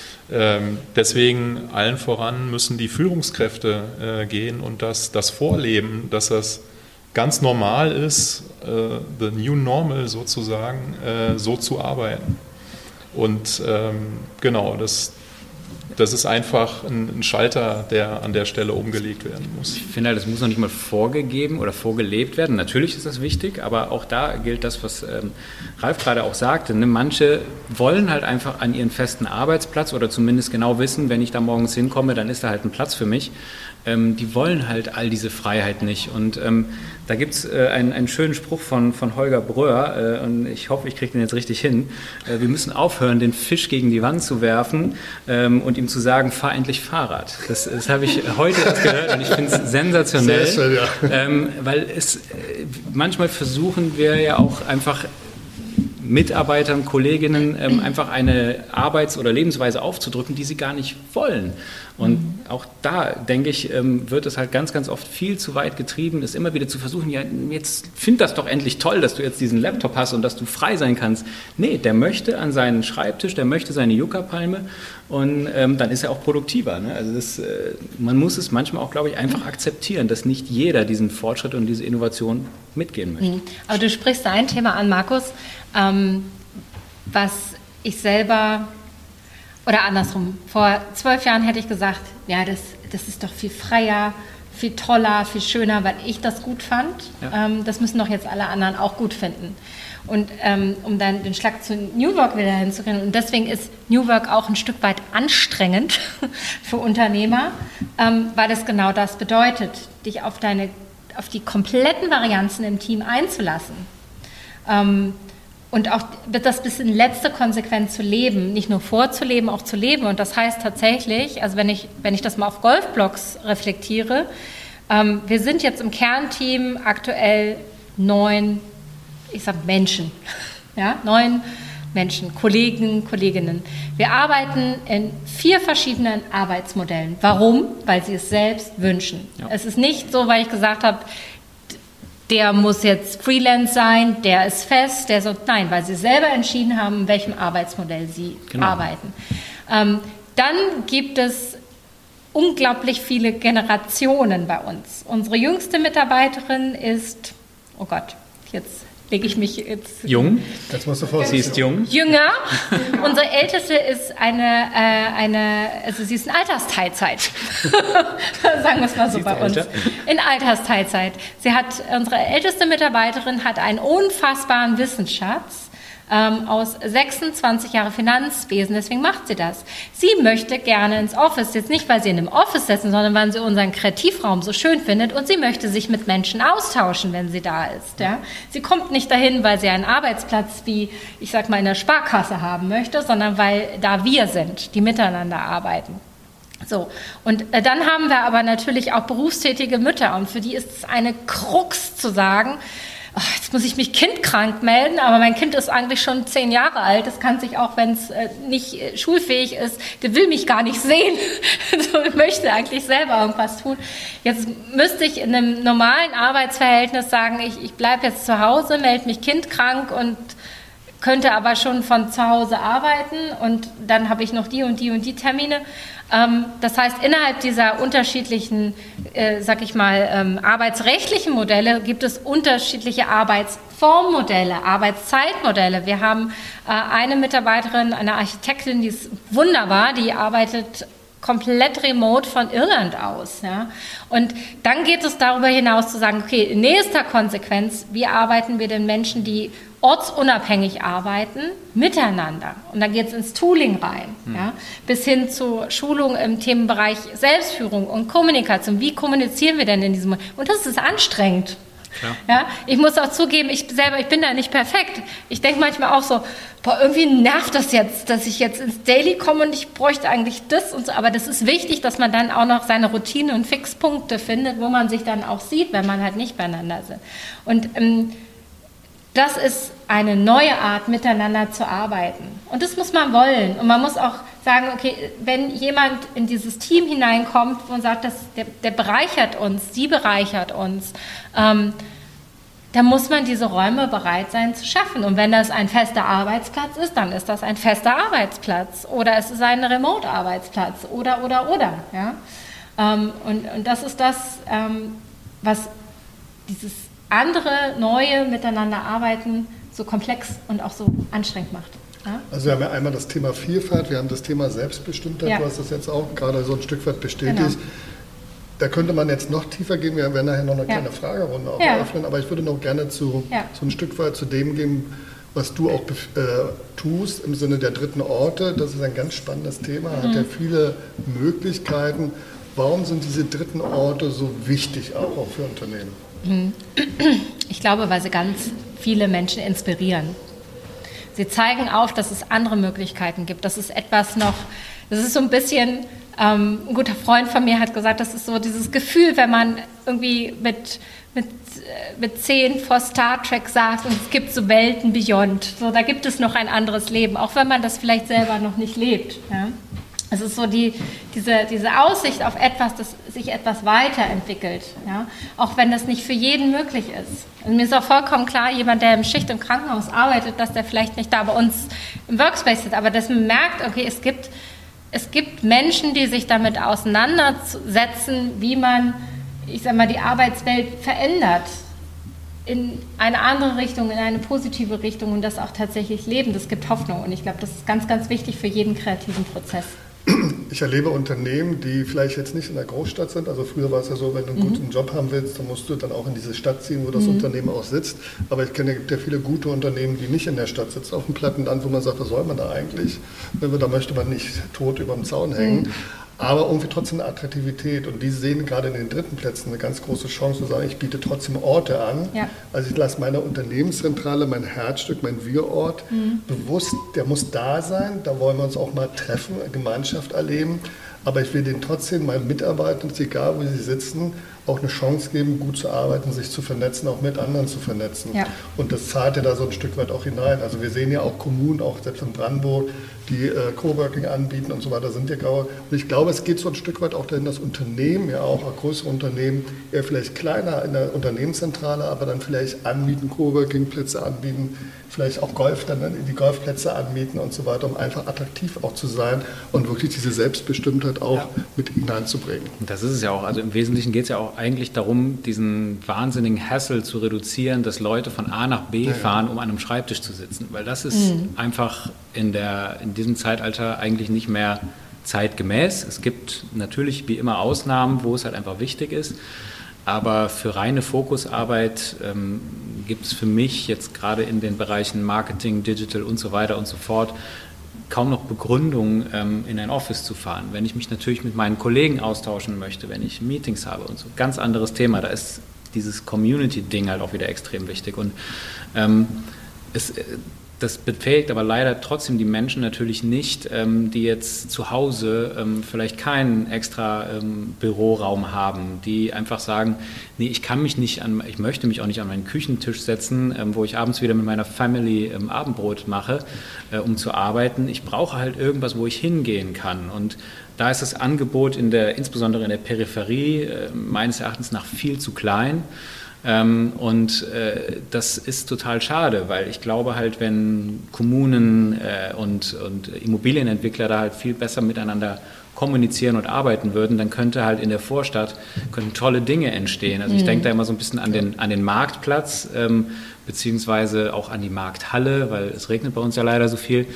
S5: Deswegen allen voran müssen die Führungskräfte gehen und das vorleben, dass das ganz normal ist, the new normal sozusagen, so zu arbeiten. Und genau, das ist einfach ein Schalter, der an der Stelle umgelegt werden muss.
S4: Ich finde, das muss noch nicht mal vorgegeben oder vorgelebt werden. Natürlich ist das wichtig, aber auch da gilt das, was Ralf gerade auch sagte. Ne? Manche wollen halt einfach an ihren festen Arbeitsplatz oder zumindest genau wissen, wenn ich da morgens hinkomme, dann ist da halt ein Platz für mich. Die wollen halt all diese Freiheit nicht. Und da gibt es einen schönen Spruch von Holger Bröhr, und ich hoffe, ich kriege den jetzt richtig hin. Wir müssen aufhören, den Fisch gegen die Wand zu werfen und ihm zu sagen, fahr endlich Fahrrad. Das habe ich heute erst gehört und ich finde es sensationell.
S2: Sehr schön, ja.
S4: Weil manchmal versuchen wir ja auch einfach Mitarbeitern, Kolleginnen einfach eine Arbeits- oder Lebensweise aufzudrücken, die sie gar nicht wollen. Und auch da, denke ich, wird es halt ganz, ganz oft viel zu weit getrieben, ist immer wieder zu versuchen, ja, jetzt find das doch endlich toll, dass du jetzt diesen Laptop hast und dass du frei sein kannst. Nee, der möchte an seinen Schreibtisch, der möchte seine Yucca-Palme und dann ist er auch produktiver. Ne? Also man muss es manchmal auch, glaube ich, einfach akzeptieren, dass nicht jeder diesen Fortschritt und diese Innovation mitgehen möchte.
S3: Aber du sprichst da ein Thema an, Markus, was ich selber, oder andersrum, vor 12 Jahren hätte ich gesagt, ja, das ist doch viel freier, viel toller, viel schöner, weil ich das gut fand. Ja. Das müssen doch jetzt alle anderen auch gut finden. Und um dann den Schlag zu New Work wieder hinzukriegen, und deswegen ist New Work auch ein Stück weit anstrengend für Unternehmer, weil es genau das bedeutet, dich auf die kompletten Varianzen im Team einzulassen. Und auch das bis in letzte Konsequenz zu leben, nicht nur vorzuleben, auch zu leben. Und das heißt tatsächlich, also wenn ich das mal auf Golfblogs reflektiere, wir sind jetzt im Kernteam aktuell 9 Menschen, ja, 9 Menschen, Kollegen, Kolleginnen. Wir arbeiten in 4 verschiedenen Arbeitsmodellen. Warum? Weil sie es selbst wünschen. Ja. Es ist nicht so, weil ich gesagt habe, der muss jetzt Freelance sein, der ist fest, nein, weil sie selber entschieden haben, in welchem Arbeitsmodell sie arbeiten. Dann gibt es unglaublich viele Generationen bei uns. Unsere jüngste Mitarbeiterin ist, oh Gott, jetzt lege ich mich jetzt...
S4: Jung?
S2: Das musst du vorstellen.
S4: Sie ist jung.
S3: Jünger. Unsere Älteste ist also sie ist in Altersteilzeit. Sagen wir es mal so bei uns. In Altersteilzeit. Unsere älteste Mitarbeiterin hat einen unfassbaren Wissensschatz aus 26 Jahre Finanzwesen, deswegen macht sie das. Sie möchte gerne ins Office, jetzt nicht, weil sie in einem Office sitzen, sondern weil sie unseren Kreativraum so schön findet und sie möchte sich mit Menschen austauschen, wenn sie da ist. Ja? Sie kommt nicht dahin, weil sie einen Arbeitsplatz wie, ich sag mal, in der Sparkasse haben möchte, sondern weil da wir sind, die miteinander arbeiten. So, und dann haben wir aber natürlich auch berufstätige Mütter und für die ist es eine Krux zu sagen, jetzt muss ich mich kindkrank melden, aber mein Kind ist eigentlich schon 10 Jahre alt. Das kann sich auch, wenn es nicht schulfähig ist, der will mich gar nicht sehen. So, möchte eigentlich selber irgendwas tun. Jetzt müsste ich in einem normalen Arbeitsverhältnis sagen, ich bleibe jetzt zu Hause, melde mich kindkrank und könnte aber schon von zu Hause arbeiten und dann habe ich noch die und die und die Termine. Das heißt, innerhalb dieser unterschiedlichen, arbeitsrechtlichen Modelle gibt es unterschiedliche Arbeitsformmodelle, Arbeitszeitmodelle. Wir haben eine Mitarbeiterin, eine Architektin, die ist wunderbar, die arbeitet komplett remote von Irland aus. Ja? Und dann geht es darüber hinaus zu sagen, okay, in nächster Konsequenz, wie arbeiten wir den Menschen, die ortsunabhängig arbeiten, miteinander. Und dann geht es ins Tooling rein, ja? Bis hin zu Schulung im Themenbereich Selbstführung und Kommunikation. Wie kommunizieren wir denn in diesem... Und das ist anstrengend. Ja, ich muss auch zugeben, ich bin da nicht perfekt. Ich denke manchmal auch so, irgendwie nervt das jetzt, dass ich jetzt ins Daily komme und ich bräuchte eigentlich das und so. Aber das ist wichtig, dass man dann auch noch seine Routinen und Fixpunkte findet, wo man sich dann auch sieht, wenn man halt nicht beieinander ist. Und das ist eine neue Art, miteinander zu arbeiten. Und das muss man wollen. Und man muss auch sagen, okay, wenn jemand in dieses Team hineinkommt und sagt, der bereichert uns, sie bereichert uns, dann muss man diese Räume bereit sein zu schaffen. Und wenn das ein fester Arbeitsplatz ist, dann ist das ein fester Arbeitsplatz. Oder es ist ein Remote-Arbeitsplatz. Oder. Ja? Und das ist das, was dieses andere, neue Miteinander-Arbeiten so komplex und auch so anstrengend macht. Ja?
S2: Also wir haben ja einmal das Thema Vielfalt, wir haben das Thema Selbstbestimmtheit, ja. Du hast das jetzt auch gerade so ein Stück weit bestätigt. Genau. Da könnte man jetzt noch tiefer gehen, wir werden nachher noch eine kleine Fragerunde auch eröffnen, aber ich würde noch gerne so ein Stück weit zu dem gehen, was du auch tust im Sinne der dritten Orte. Das ist ein ganz spannendes Thema, hat ja viele Möglichkeiten. Warum sind diese dritten Orte so wichtig auch für Unternehmen?
S3: Ich glaube, weil sie ganz viele Menschen inspirieren. Sie zeigen auf, dass es andere Möglichkeiten gibt. Das ist so ein bisschen... ein guter Freund von mir hat gesagt, das ist so dieses Gefühl, wenn man irgendwie mit 10 vor Star Trek saß und es gibt so Welten beyond. So, da gibt es noch ein anderes Leben, auch wenn man das vielleicht selber noch nicht lebt. Ja? Es ist so diese Aussicht auf etwas, dass sich etwas weiterentwickelt. Ja? Auch wenn das nicht für jeden möglich ist. Also mir ist auch vollkommen klar, jemand, der im Schicht- im Krankenhaus arbeitet, dass der vielleicht nicht da bei uns im Workspace sitzt, aber dass man merkt, okay, es gibt Menschen, die sich damit auseinandersetzen, wie man, die Arbeitswelt verändert in eine andere Richtung, in eine positive Richtung und das auch tatsächlich leben. Das gibt Hoffnung und ich glaube, das ist ganz, ganz wichtig für jeden kreativen Prozess.
S2: Ich erlebe Unternehmen, die vielleicht jetzt nicht in der Großstadt sind. Also früher war es ja so, wenn du einen guten Job haben willst, dann musst du dann auch in diese Stadt ziehen, wo das Unternehmen auch sitzt. Aber es gibt ja viele gute Unternehmen, die nicht in der Stadt sitzen, auf dem platten Land, wo man sagt, was soll man da eigentlich? Da möchte man nicht tot über dem Zaun hängen. Aber irgendwie trotzdem eine Attraktivität. Und die sehen gerade in den dritten Plätzen eine ganz große Chance zu sagen, ich biete trotzdem Orte an. Ja. Also ich lasse meine Unternehmenszentrale, mein Herzstück, mein Wir-Ort bewusst, der muss da sein. Da wollen wir uns auch mal treffen, Gemeinschaft erleben. Aber ich will denen trotzdem, meinen Mitarbeitern, egal wo sie sitzen, auch eine Chance geben, gut zu arbeiten, sich zu vernetzen, auch mit anderen zu vernetzen. Ja. Und das zahlt ja da so ein Stück weit auch hinein. Also wir sehen ja auch Kommunen, auch selbst in Brandenburg, die Coworking anbieten und so weiter, sind ja graue. Und ich glaube, es geht so ein Stück weit auch dahin, dass Unternehmen, ja auch größere Unternehmen, eher vielleicht kleiner in der Unternehmenszentrale, aber dann vielleicht anbieten, Coworking-Plätze anbieten, vielleicht auch die Golfplätze anbieten und so weiter, um einfach attraktiv auch zu sein und wirklich diese Selbstbestimmtheit auch mit hineinzubringen.
S4: Das ist es ja auch. Also im Wesentlichen geht es ja auch eigentlich darum, diesen wahnsinnigen Hassel zu reduzieren, dass Leute von A nach B fahren, um an einem Schreibtisch zu sitzen. Weil das ist einfach in diesem Zeitalter eigentlich nicht mehr zeitgemäß. Es gibt natürlich wie immer Ausnahmen, wo es halt einfach wichtig ist. Aber für reine Fokusarbeit gibt es für mich jetzt gerade in den Bereichen Marketing, Digital und so weiter und so fort kaum noch Begründung, in ein Office zu fahren. Wenn ich mich natürlich mit meinen Kollegen austauschen möchte, wenn ich Meetings habe und so, ganz anderes Thema. Da ist dieses Community-Ding halt auch wieder extrem wichtig. Und das befähigt aber leider trotzdem die Menschen natürlich nicht, die jetzt zu Hause vielleicht keinen extra Büroraum haben, die einfach sagen, nee, ich möchte mich auch nicht an meinen Küchentisch setzen, wo ich abends wieder mit meiner Family Abendbrot mache, um zu arbeiten. Ich brauche halt irgendwas, wo ich hingehen kann. Und da ist das Angebot insbesondere in der Peripherie meines Erachtens nach viel zu klein. Das ist total schade, weil ich glaube halt, wenn Kommunen und Immobilienentwickler da halt viel besser miteinander kommunizieren und arbeiten würden, dann könnte halt in der Vorstadt tolle Dinge entstehen. Also ich denke da immer so ein bisschen an den Marktplatz, beziehungsweise auch an die Markthalle, weil es regnet bei uns ja leider so viel.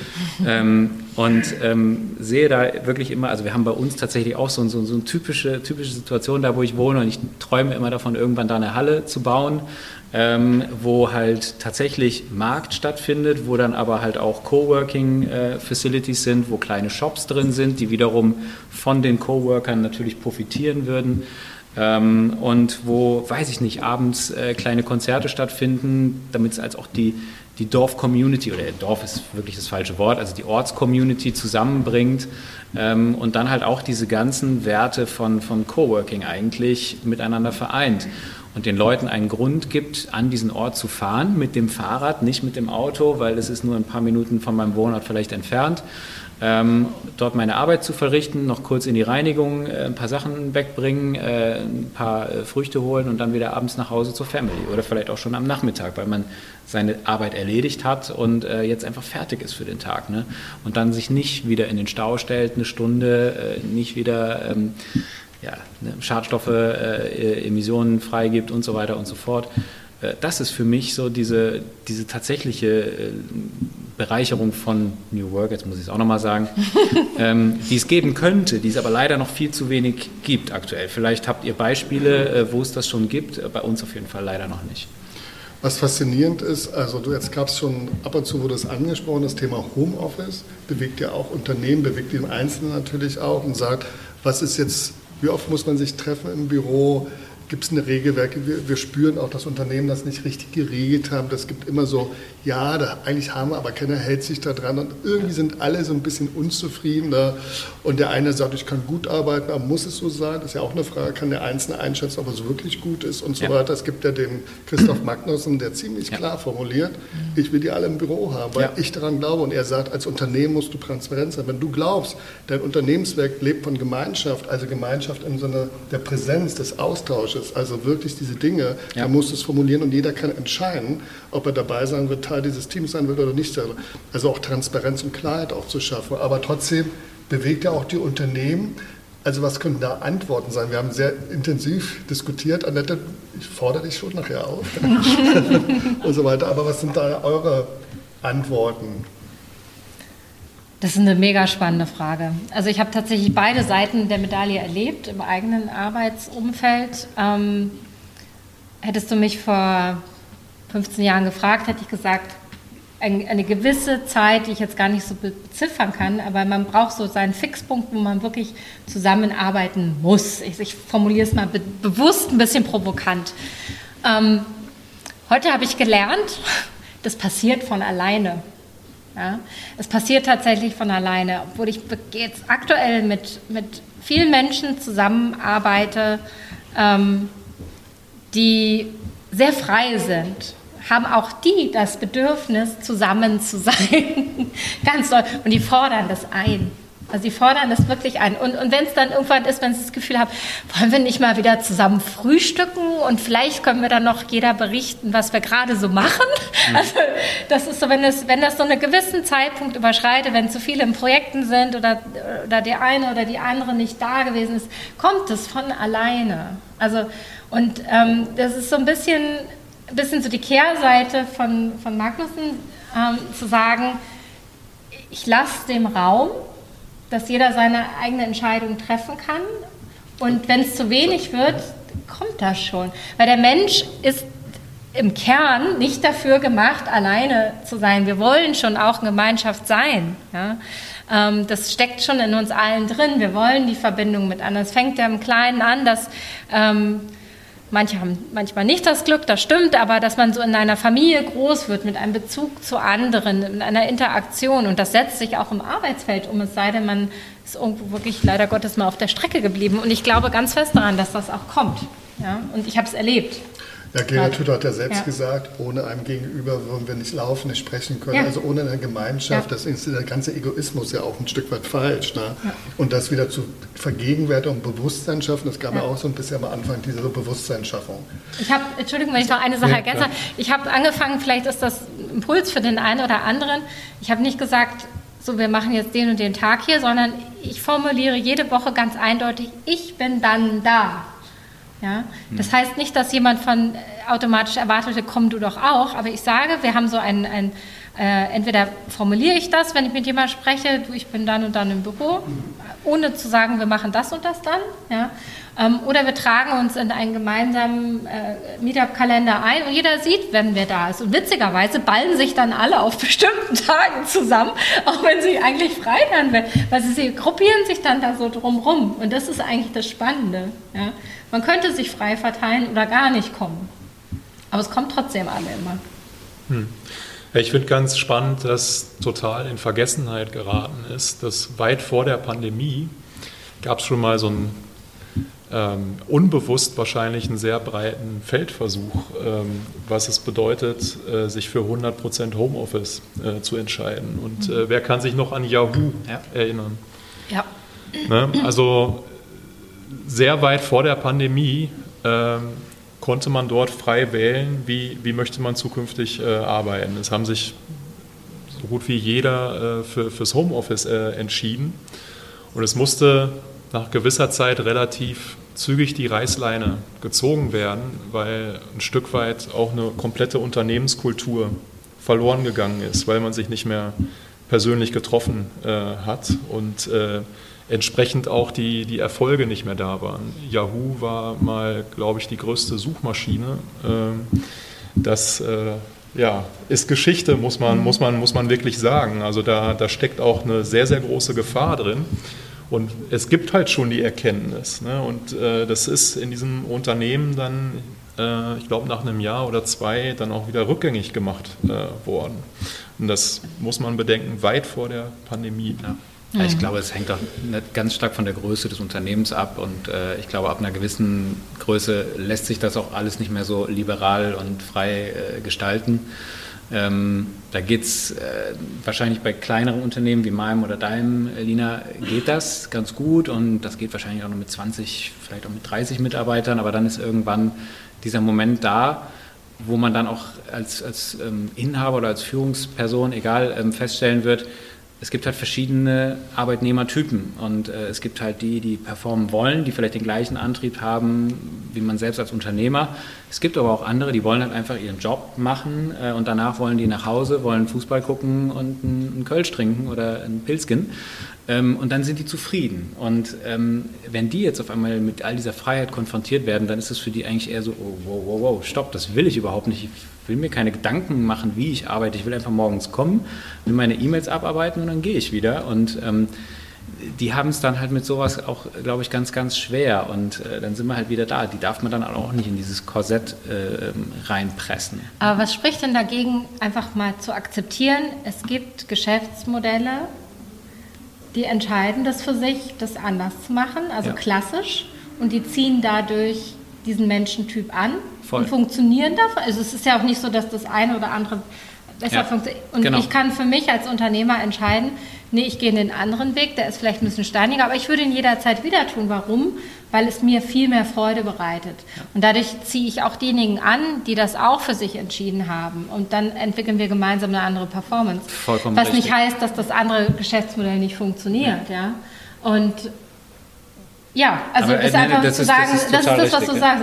S4: Sehe da wirklich immer, also wir haben bei uns tatsächlich auch so eine typische Situation da, wo ich wohne, und ich träume immer davon, irgendwann da eine Halle zu bauen, wo halt tatsächlich Markt stattfindet, wo dann aber halt auch Coworking-Facilities sind, wo kleine Shops drin sind, die wiederum von den Coworkern natürlich profitieren würden. Und wo, weiß ich nicht, abends kleine Konzerte stattfinden, damit es als auch die Dorf-Community, oder Dorf ist wirklich das falsche Wort, also die Orts-Community zusammenbringt und dann halt auch diese ganzen Werte von Coworking eigentlich miteinander vereint und den Leuten einen Grund gibt, an diesen Ort zu fahren, mit dem Fahrrad, nicht mit dem Auto, weil es ist nur ein paar Minuten von meinem Wohnort vielleicht entfernt. dort meine Arbeit zu verrichten, noch kurz in die Reinigung, ein paar Sachen wegbringen, ein paar Früchte holen und dann wieder abends nach Hause zur Family oder vielleicht auch schon am Nachmittag, weil man seine Arbeit erledigt hat und jetzt einfach fertig ist für den Tag. Ne? Und dann sich nicht wieder in den Stau stellt, eine Stunde, nicht wieder Schadstoffe, Emissionen freigibt und so weiter und so fort. Das ist für mich so diese tatsächliche Bereicherung von New Work, jetzt muss ich es auch nochmal sagen, die es geben könnte, die es aber leider noch viel zu wenig gibt aktuell. Vielleicht habt ihr Beispiele, wo es das schon gibt, bei uns auf jeden Fall leider noch nicht.
S2: Was faszinierend ist, also jetzt gab es schon ab und zu, wurde es angesprochen, das Thema Homeoffice bewegt ja auch Unternehmen, bewegt den Einzelnen natürlich auch und sagt, was ist jetzt, wie oft muss man sich treffen im Büro? Gibt es eine Regelwerk? Wir spüren auch, dass Unternehmen das nicht richtig geregelt haben. Das gibt immer so, eigentlich haben wir, aber keiner hält sich da dran. Und irgendwie sind alle so ein bisschen unzufrieden. Und der eine sagt, ich kann gut arbeiten, aber muss es so sein? Das ist ja auch eine Frage, kann der Einzelne einschätzen, ob es wirklich gut ist und so weiter. Es gibt ja den Christoph Magnussen, der ziemlich klar formuliert, ich will die alle im Büro haben, weil ich daran glaube. Und er sagt, als Unternehmen musst du transparent sein. Wenn du glaubst, dein Unternehmenswerk lebt von Gemeinschaft, also Gemeinschaft im Sinne der Präsenz, des Austausches, also wirklich diese Dinge, da musst du es formulieren und jeder kann entscheiden, ob er dabei sein wird, Teil dieses Teams sein will oder nicht. Also auch Transparenz und Klarheit auch zu schaffen. Aber trotzdem bewegt ja auch die Unternehmen. Also was könnten da Antworten sein? Wir haben sehr intensiv diskutiert. Annette, ich fordere dich schon nachher auf und so weiter. Aber was sind da eure Antworten?
S3: Das ist eine mega spannende Frage. Also ich habe tatsächlich beide Seiten der Medaille erlebt im eigenen Arbeitsumfeld. Hättest du mich vor 15 Jahren gefragt, hätte ich gesagt, eine gewisse Zeit, die ich jetzt gar nicht so beziffern kann, aber man braucht so seinen Fixpunkt, wo man wirklich zusammenarbeiten muss. Ich formuliere es mal bewusst ein bisschen provokant. Heute habe ich gelernt, das passiert von alleine. Ja, es passiert tatsächlich von alleine, obwohl ich jetzt aktuell mit vielen Menschen zusammenarbeite, die sehr frei sind, haben auch die das Bedürfnis, zusammen zu sein, ganz doll, und die fordern das ein. Also sie fordern das wirklich ein. Und wenn es dann irgendwann ist, wenn sie das Gefühl haben, wollen wir nicht mal wieder zusammen frühstücken und vielleicht können wir dann noch jeder berichten, was wir gerade so machen. Also das ist so, wenn das so einen gewissen Zeitpunkt überschreitet, wenn zu viele in Projekten sind oder der eine oder die andere nicht da gewesen ist, kommt es von alleine. Also und das ist so ein bisschen so die Kehrseite von Magnussen, zu sagen, ich lasse dem Raum, dass jeder seine eigene Entscheidung treffen kann. Und wenn es zu wenig wird, kommt das schon. Weil der Mensch ist im Kern nicht dafür gemacht, alleine zu sein. Wir wollen schon auch eine Gemeinschaft sein. Ja? Das steckt schon in uns allen drin. Wir wollen die Verbindung mit anderen. Es fängt ja im Kleinen an, dass manche haben manchmal nicht das Glück, das stimmt, aber dass man so in einer Familie groß wird, mit einem Bezug zu anderen, in einer Interaktion, und das setzt sich auch im Arbeitsfeld um, es sei denn, man ist irgendwo wirklich leider Gottes mal auf der Strecke geblieben. Und ich glaube ganz fest daran, dass das auch kommt. Ja? Und ich habe es erlebt.
S2: Ja, Gerhard Hüther hat ja selbst gesagt, ohne einem Gegenüber würden wir nicht laufen, nicht sprechen können. Ja. Also ohne eine Gemeinschaft, das ist der ganze Egoismus ja auch ein Stück weit falsch. Ne? Ja. Und das wieder zu vergegenwärtigen und Bewusstsein schaffen, das gab ja auch so ein bisschen am Anfang, diese Bewusstseinsschaffung.
S3: Entschuldigung, wenn ich noch eine Sache ergänze. Ich habe angefangen, vielleicht ist das ein Impuls für den einen oder anderen. Ich habe nicht gesagt, so, wir machen jetzt den und den Tag hier, sondern ich formuliere jede Woche ganz eindeutig, ich bin dann da. Ja? Das heißt nicht, dass jemand von automatisch erwartete, komm du doch auch, aber ich sage, wir haben so entweder formuliere ich das, wenn ich mit jemandem spreche, du, ich bin dann und dann im Büro, ohne zu sagen, wir machen das und das dann, ja? Oder wir tragen uns in einen gemeinsamen Meetup-Kalender ein und jeder sieht, wenn wer da ist. Und witzigerweise ballen sich dann alle auf bestimmten Tagen zusammen, auch wenn sie eigentlich frei dann werden, weil sie gruppieren sich dann da so drumrum. Und das ist eigentlich das Spannende. Ja? Man könnte sich frei verteilen oder gar nicht kommen. Aber es kommt trotzdem alle immer.
S5: Ich finde ganz spannend, dass total in Vergessenheit geraten ist, dass weit vor der Pandemie gab es schon mal so ein unbewusst wahrscheinlich einen sehr breiten Feldversuch, was es bedeutet, sich für 100% Homeoffice zu entscheiden. Und wer kann sich noch an Yahoo erinnern?
S3: Ja.
S5: Ne? Also sehr weit vor der Pandemie konnte man dort frei wählen, wie möchte man zukünftig arbeiten. Es haben sich so gut wie jeder fürs Homeoffice entschieden. Und es musste nach gewisser Zeit relativ zügig die Reißleine gezogen werden, weil ein Stück weit auch eine komplette Unternehmenskultur verloren gegangen ist, weil man sich nicht mehr persönlich getroffen hat und entsprechend auch die Erfolge nicht mehr da waren. Yahoo war mal, glaube ich, die größte Suchmaschine. Das ist Geschichte, muss man wirklich sagen. Also da steckt auch eine sehr, sehr große Gefahr drin. Und es gibt halt schon die Erkenntnis. Ne? Und das ist in diesem Unternehmen dann, ich glaube, nach einem Jahr oder 2 dann auch wieder rückgängig gemacht worden. Und das muss man bedenken, weit vor der Pandemie.
S4: Ja. Ja, ich glaube, es hängt auch ganz stark von der Größe des Unternehmens ab. Und ich glaube, ab einer gewissen Größe lässt sich das auch alles nicht mehr so liberal und frei gestalten. Da geht es wahrscheinlich bei kleineren Unternehmen wie meinem oder deinem, Lina, geht das ganz gut und das geht wahrscheinlich auch noch mit 20, vielleicht auch mit 30 Mitarbeitern, aber dann ist irgendwann dieser Moment da, wo man dann auch als Inhaber oder als Führungsperson, egal, feststellen wird, es gibt halt verschiedene Arbeitnehmertypen und es gibt halt die performen wollen, die vielleicht den gleichen Antrieb haben wie man selbst als Unternehmer. Es gibt aber auch andere, die wollen halt einfach ihren Job machen und danach wollen die nach Hause, wollen Fußball gucken und einen Kölsch trinken oder einen Pilzgen und dann sind die zufrieden. Und wenn die jetzt auf einmal mit all dieser Freiheit konfrontiert werden, dann ist es für die eigentlich eher so, oh, wow, stopp, das will ich überhaupt nicht. Ich will mir keine Gedanken machen, wie ich arbeite. Ich will einfach morgens kommen, will meine E-Mails abarbeiten und dann gehe ich wieder. Und die haben es dann halt mit sowas auch, glaube ich, ganz, ganz schwer. Und dann sind wir halt wieder da. Die darf man dann auch nicht in dieses Korsett reinpressen.
S3: Aber was spricht denn dagegen, einfach mal zu akzeptieren, es gibt Geschäftsmodelle, die entscheiden das für sich, das anders zu machen, also klassisch, und die ziehen dadurch diesen Menschentyp an. Voll. Und funktionieren davon. Also es ist ja auch nicht so, dass das eine oder andere besser funktioniert. Und ich kann für mich als Unternehmer entscheiden, nee, ich gehe in den anderen Weg, der ist vielleicht ein bisschen steiniger, aber ich würde ihn jederzeit wieder tun. Warum? Weil es mir viel mehr Freude bereitet. Und dadurch ziehe ich auch diejenigen an, die das auch für sich entschieden haben. Und dann entwickeln wir gemeinsam eine andere Performance.
S4: Vollkommen
S3: was
S4: richtig.
S3: nicht heißt, dass das andere Geschäftsmodell nicht funktioniert. Ja? Und ja, also
S4: aber,
S3: ist einfach
S4: das
S3: zu
S4: ist,
S3: sagen, das ist das,
S4: richtig,
S3: was du sagst.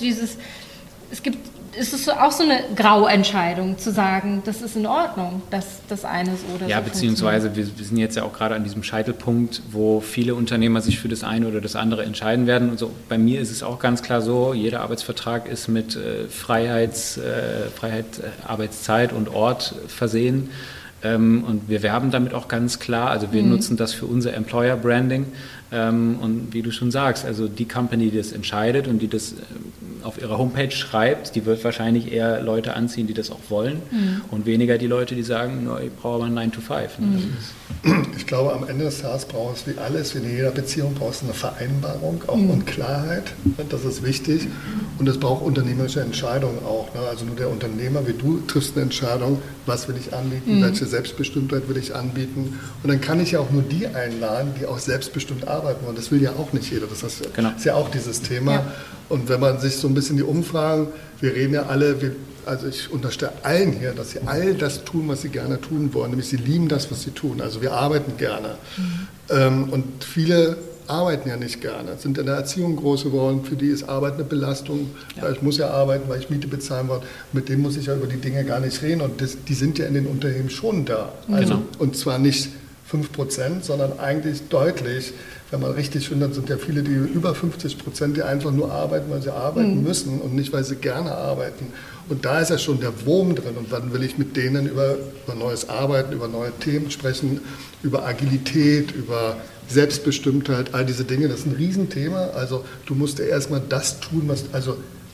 S3: Es ist auch so eine Grauentscheidung zu sagen, das ist in Ordnung, dass das eine so oder so
S4: ja, beziehungsweise wir sind jetzt ja auch gerade an diesem Scheitelpunkt, wo viele Unternehmer sich für das eine oder das andere entscheiden werden. Und so, bei mir ist es auch ganz klar so, jeder Arbeitsvertrag ist mit Freiheit, Arbeitszeit und Ort versehen. Und wir werben damit auch ganz klar, also wir nutzen das für unser Employer Branding und wie du schon sagst, also die Company, die das entscheidet und die das auf ihrer Homepage schreibt, die wird wahrscheinlich eher Leute anziehen, die das auch wollen und weniger die Leute, die sagen, no, ich brauche aber 9 to 5.
S2: Ich glaube, am Ende des Tages brauchst du wie alles, wie in jeder Beziehung brauchst du eine Vereinbarung auch und Klarheit, das ist wichtig und es braucht unternehmerische Entscheidungen auch. Ne? Also nur der Unternehmer wie du triffst eine Entscheidung, was will ich anbieten, welche Selbstbestimmtheit will ich anbieten und dann kann ich ja auch nur die einladen, die auch selbstbestimmt arbeiten wollen. Das will ja auch nicht jeder, das ist ja auch dieses Thema. Ja. Und wenn man sich so ein bisschen die Umfragen, wir reden ja alle, also ich unterstelle allen hier, dass sie all das tun, was sie gerne tun wollen, nämlich sie lieben das, was sie tun. Also wir arbeiten gerne. Und viele arbeiten ja nicht gerne, sind in der Erziehung groß geworden, für die ist Arbeit eine Belastung. Ja. Ich muss ja arbeiten, weil ich Miete bezahlen will. Mit denen muss ich ja über die Dinge gar nicht reden. Und die sind ja in den Unternehmen schon da. Also, und zwar nicht 5%, sondern eigentlich deutlich. Wenn man richtig findet, dann sind ja viele, die über 50%, die einfach nur arbeiten, weil sie arbeiten müssen und nicht, weil sie gerne arbeiten. Und da ist ja schon der Wurm drin. Und dann will ich mit denen über neues Arbeiten, über neue Themen sprechen, über Agilität, über Selbstbestimmtheit, all diese Dinge. Das ist ein Riesenthema. Also du musst ja erstmal das tun, was, also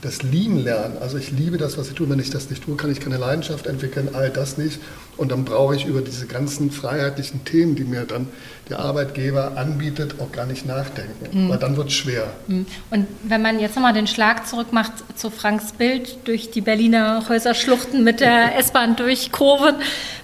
S2: das Lieben lernen. Also ich liebe das, was ich tue. Wenn ich das nicht tue, kann ich keine Leidenschaft entwickeln, all das nicht. Und dann brauche ich über diese ganzen freiheitlichen Themen, die mir dann der Arbeitgeber anbietet, auch gar nicht nachdenken. Weil dann wird es schwer.
S3: Und wenn man jetzt nochmal den Schlag zurückmacht zu Franks Bild durch die Berliner Häuserschluchten mit der S-Bahn durch Kurven,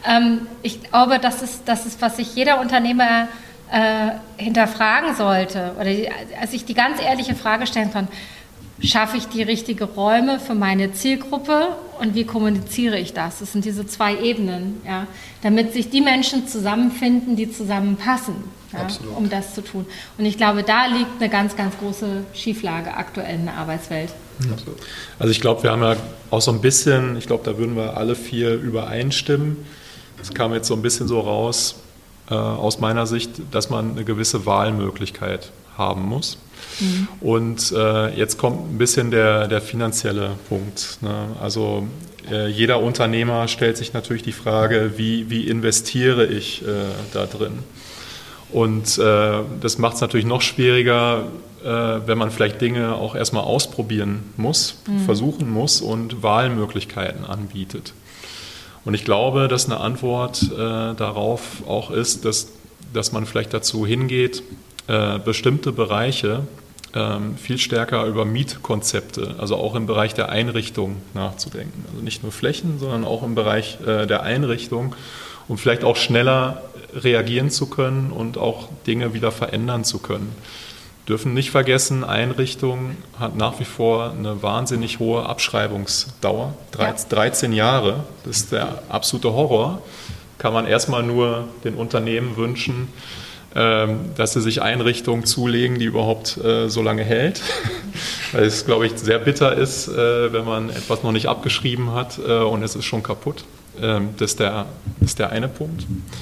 S3: ich glaube, das ist, was sich jeder Unternehmer hinterfragen sollte. Oder sich die ganz ehrliche Frage stellen kann, schaffe ich die richtigen Räume für meine Zielgruppe und wie kommuniziere ich das? Das sind diese 2 Ebenen, ja, damit sich die Menschen zusammenfinden, die zusammenpassen, ja, um das zu tun. Und ich glaube, da liegt eine ganz, ganz große Schieflage aktuell in der Arbeitswelt.
S5: Absolut. Also ich glaube, wir haben ja auch so ein bisschen, ich glaube, da würden wir alle 4 übereinstimmen. Es kam jetzt so ein bisschen so raus, aus meiner Sicht, dass man eine gewisse Wahlmöglichkeit haben muss. Und jetzt kommt ein bisschen der finanzielle Punkt. Ne? Also jeder Unternehmer stellt sich natürlich die Frage, wie investiere ich da drin? Und das macht es natürlich noch schwieriger, wenn man vielleicht Dinge auch erstmal ausprobieren muss, versuchen muss und Wahlmöglichkeiten anbietet. Und ich glaube, dass eine Antwort darauf auch ist, dass man vielleicht dazu hingeht, bestimmte Bereiche viel stärker über Mietkonzepte, also auch im Bereich der Einrichtung nachzudenken. Also nicht nur Flächen, sondern auch im Bereich der Einrichtung, um vielleicht auch schneller reagieren zu können und auch Dinge wieder verändern zu können. Dürfen nicht vergessen, Einrichtung hat nach wie vor eine wahnsinnig hohe Abschreibungsdauer, 13 Jahre, das ist der absolute Horror. Kann man erstmal nur den Unternehmen wünschen, dass sie sich Einrichtungen zulegen, die überhaupt so lange hält. Weil es, glaube ich, sehr bitter ist, wenn man etwas noch nicht abgeschrieben hat und es ist schon kaputt. Das ist der eine Punkt.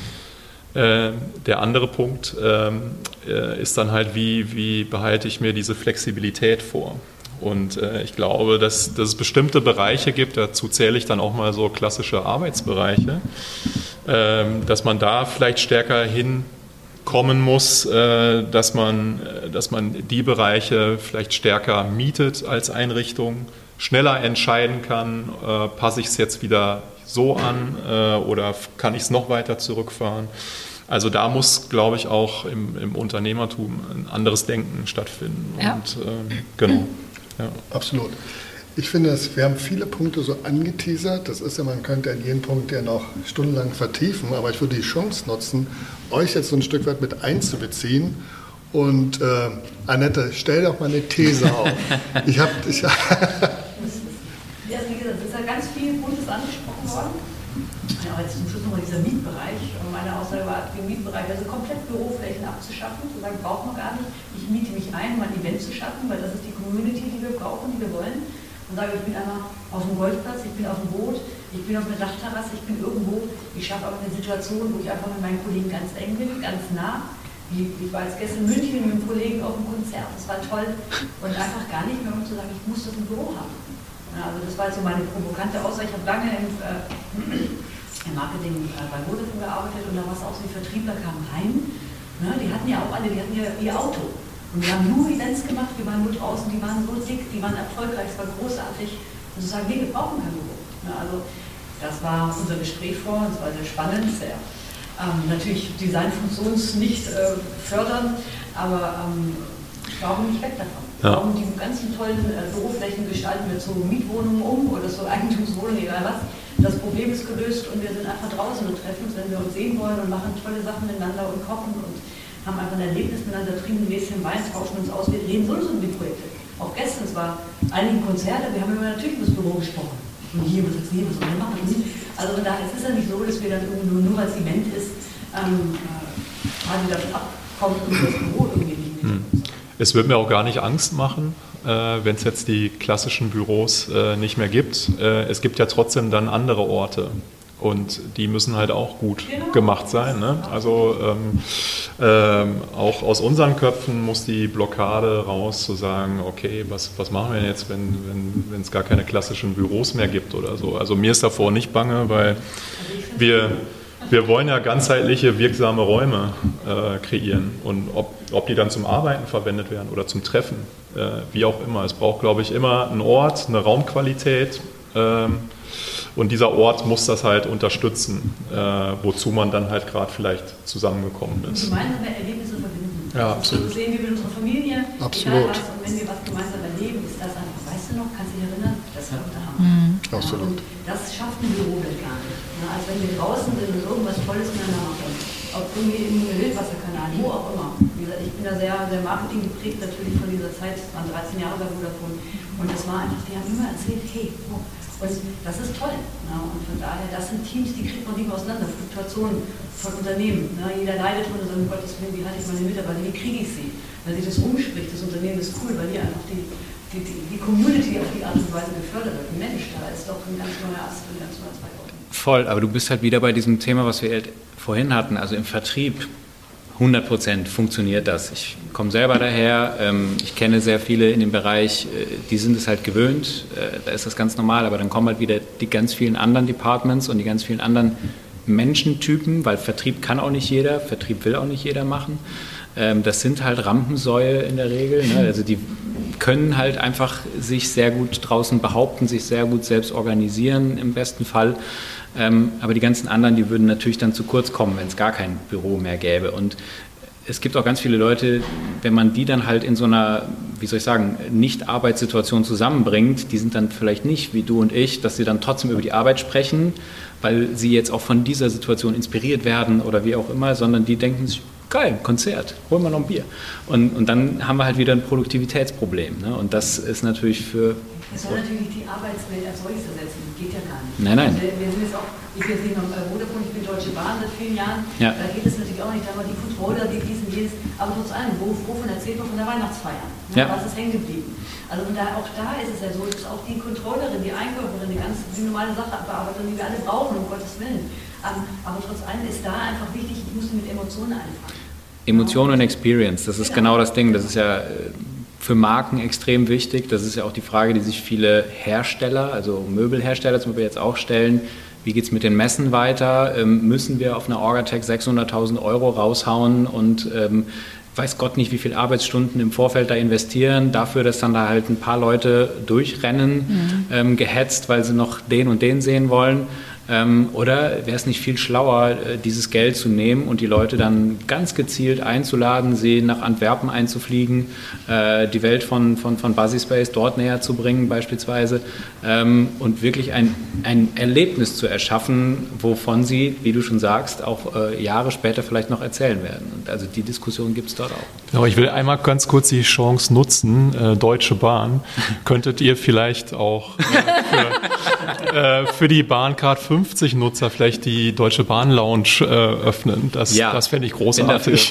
S5: Der andere Punkt ist dann halt, wie behalte ich mir diese Flexibilität vor? Und ich glaube, dass es bestimmte Bereiche gibt, dazu zähle ich dann auch mal so klassische Arbeitsbereiche, dass man da vielleicht stärker hinkommen muss, dass man die Bereiche vielleicht stärker mietet als Einrichtung, schneller entscheiden kann, passe ich es jetzt wieder so an oder kann ich es noch weiter zurückfahren. Also da muss, glaube ich, auch im Unternehmertum ein anderes Denken stattfinden.
S3: Ja.
S5: Und genau. Ja.
S2: Absolut. Ich finde, wir haben viele Punkte so angeteasert. Das ist ja, man könnte in jeden Punkt ja noch stundenlang vertiefen, aber ich würde die Chance nutzen, euch jetzt so ein Stück weit mit einzubeziehen. Und Annette, stell doch mal eine These auf.
S6: Ja, wie gesagt, es ist ja ganz viel Gutes angesprochen worden. Aber jetzt zum Schluss nochmal dieser Mietbereich. Meine Aussage war, den Mietbereich, also komplett Büroflächen abzuschaffen, zu sagen, braucht man gar nicht. Ich miete mich ein, um ein Event zu schaffen, weil das ist die Community, die wir brauchen, die wir wollen. Und sage, ich bin einmal auf dem Golfplatz, ich bin auf dem Boot, ich bin auf einer Dachterrasse, ich bin irgendwo. Ich schaffe aber eine Situation, wo ich einfach mit meinen Kollegen ganz eng bin, ganz nah. Ich war jetzt gestern in München mit einem Kollegen auf einem Konzert, das war toll. Und einfach gar nicht mehr, um zu sagen, ich muss das im Büro haben. Ja, also das war jetzt so meine provokante Aussage. Ich habe lange im Marketing bei Vodafone gearbeitet und da war es auch so, die Vertriebler kamen heim. Ne, die hatten ja auch alle, ihr Auto. Und wir haben nur Events gemacht, wir waren nur draußen, die waren so dick, die waren erfolgreich, es war großartig. Und zu sagen, nee, wir brauchen kein Büro. Ne, also das war unser Gespräch vor, das war sehr spannend, sehr natürlich Designfunktions nicht fördern, aber warum nicht weg davon? Ja. Warum die ganzen tollen Büroflächen gestalten wir zu Mietwohnungen um oder zu Eigentumswohnungen, egal was. Das Problem ist gelöst und wir sind einfach draußen und treffen uns, wenn wir uns sehen wollen und machen tolle Sachen miteinander und kochen und haben einfach ein Erlebnis miteinander, trinken ein Gläschen Wein, tauschen uns aus, wir reden sowieso über die Projekte. Auch gestern, es war einige Konzerte, wir haben natürlich über das Büro gesprochen. Und hier, was jetzt hier, was wir machen. Also da es ist ja nicht so, dass wir dann irgendwie nur als Event ist, quasi davon abkommen, und das Büro irgendwie nicht mit.
S5: Es wird mir auch gar nicht Angst machen, wenn es jetzt die klassischen Büros nicht mehr gibt. Es gibt ja trotzdem dann andere Orte und die müssen halt auch gut gemacht sein. Ne? Also auch aus unseren Köpfen muss die Blockade raus, zu sagen, okay, was machen wir jetzt, wenn es gar keine klassischen Büros mehr gibt oder so. Also mir ist davor nicht bange, weil wir wollen ja ganzheitliche, wirksame Räume kreieren. Und ob die dann zum Arbeiten verwendet werden oder zum Treffen, wie auch immer. Es braucht, glaube ich, immer einen Ort, eine Raumqualität. Und dieser Ort muss das halt unterstützen, wozu man dann halt gerade vielleicht zusammengekommen ist.
S6: Und gemeinsame Erlebnisse verbinden.
S5: Ja, absolut.
S6: So sehen wir mit unserer Familie.
S2: Absolut.
S6: Was, und wenn wir was gemeinsam erleben, ist das einfach, weißt du noch, kannst du dich erinnern? Das war doch der Hammer.
S2: Absolut.
S6: Und das schafft ein Bürowelt gar nicht. Als wenn wir draußen sind und irgendwas Tolles miteinander machen. Ob irgendwie in der Wildwasserkanal, wo auch immer. Wie gesagt, ich bin da sehr Marketing geprägt natürlich von dieser Zeit, es waren 13 Jahre bei Vodafone. Und das war einfach, die haben immer erzählt, hey, oh, und das ist toll. Ja, und von daher, das sind Teams, die kriegt man nicht mehr auseinander. Fluktuationen von Unternehmen. Ja, jeder leidet von um Gottes Willen, wie halte ich meine Mitarbeiter, wie kriege ich sie? Weil sich das rumspricht, das Unternehmen ist cool, weil hier einfach die Community auf die Art und Weise gefördert wird. Mensch, da ist doch ein ganz neuer Ast, ein ganz neuer Zweig.
S4: Voll, aber du bist halt wieder bei diesem Thema, was wir vorhin hatten, also im Vertrieb. 100% funktioniert das. Ich komme selber daher, ich kenne sehr viele in dem Bereich, die sind es halt gewöhnt, da ist das ganz normal, aber dann kommen halt wieder die ganz vielen anderen Departments und die ganz vielen anderen Menschentypen, weil Vertrieb kann auch nicht jeder, Vertrieb will auch nicht jeder machen. Das sind halt Rampensäue in der Regel, ne? Also die können halt einfach sich sehr gut draußen behaupten, sich sehr gut selbst organisieren im besten Fall. Aber die ganzen anderen, die würden natürlich dann zu kurz kommen, wenn es gar kein Büro mehr gäbe. Und es gibt auch ganz viele Leute, wenn man die dann halt in so einer, wie soll ich sagen, Nicht-Arbeitssituation zusammenbringt, die sind dann vielleicht nicht wie du und ich, dass sie dann trotzdem über die Arbeit sprechen, weil sie jetzt auch von dieser Situation inspiriert werden oder wie auch immer, sondern die denken sich, geil, Konzert, holen wir noch ein Bier. Und dann haben wir halt wieder ein Produktivitätsproblem. Ne? Und das ist natürlich für...
S6: Es soll natürlich die Arbeitswelt als solches ersetzen, geht ja gar nicht.
S4: Nein.
S6: Also wir sind jetzt auch, ich bin noch bei Vodafone, ich bin Deutsche Bahn seit vielen Jahren,
S4: ja.
S6: Da geht es natürlich auch nicht, da haben wir die Controller, die diesen, jedes, aber trotz allem, wovon erzählt man von der Weihnachtsfeier? Ne?
S4: Ja.
S6: Was ist hängen geblieben? Also auch da ist es ja so, dass auch die Controllerin, die Einkäuferin, die normale Sachbearbeiterin, die wir alle brauchen, um Gottes Willen. Aber trotz allem ist da einfach wichtig, ich muss mit Emotionen anfangen.
S4: Emotion und Experience, das ist genau das Ding, das ist ja für Marken extrem wichtig, das ist ja auch die Frage, die sich viele Hersteller, also Möbelhersteller zum Beispiel jetzt auch stellen, wie geht es mit den Messen weiter, müssen wir auf einer Orgatec 600.000 Euro raushauen und weiß Gott nicht, wie viele Arbeitsstunden im Vorfeld da investieren, dafür, dass dann da halt ein paar Leute durchrennen, gehetzt, weil sie noch den und den sehen wollen. Oder wäre es nicht viel schlauer, dieses Geld zu nehmen und die Leute dann ganz gezielt einzuladen, sie nach Antwerpen einzufliegen, die Welt von BuzzySpace dort näher zu bringen beispielsweise und wirklich ein Erlebnis zu erschaffen, wovon sie, wie du schon sagst, auch Jahre später vielleicht noch erzählen werden. Und also die Diskussion gibt es dort auch.
S5: Genau, ich will einmal ganz kurz die Chance nutzen, Deutsche Bahn. Könntet ihr vielleicht auch für die Bahncard 50 Nutzer vielleicht die Deutsche Bahn Lounge öffnen. Das fände ich großartig.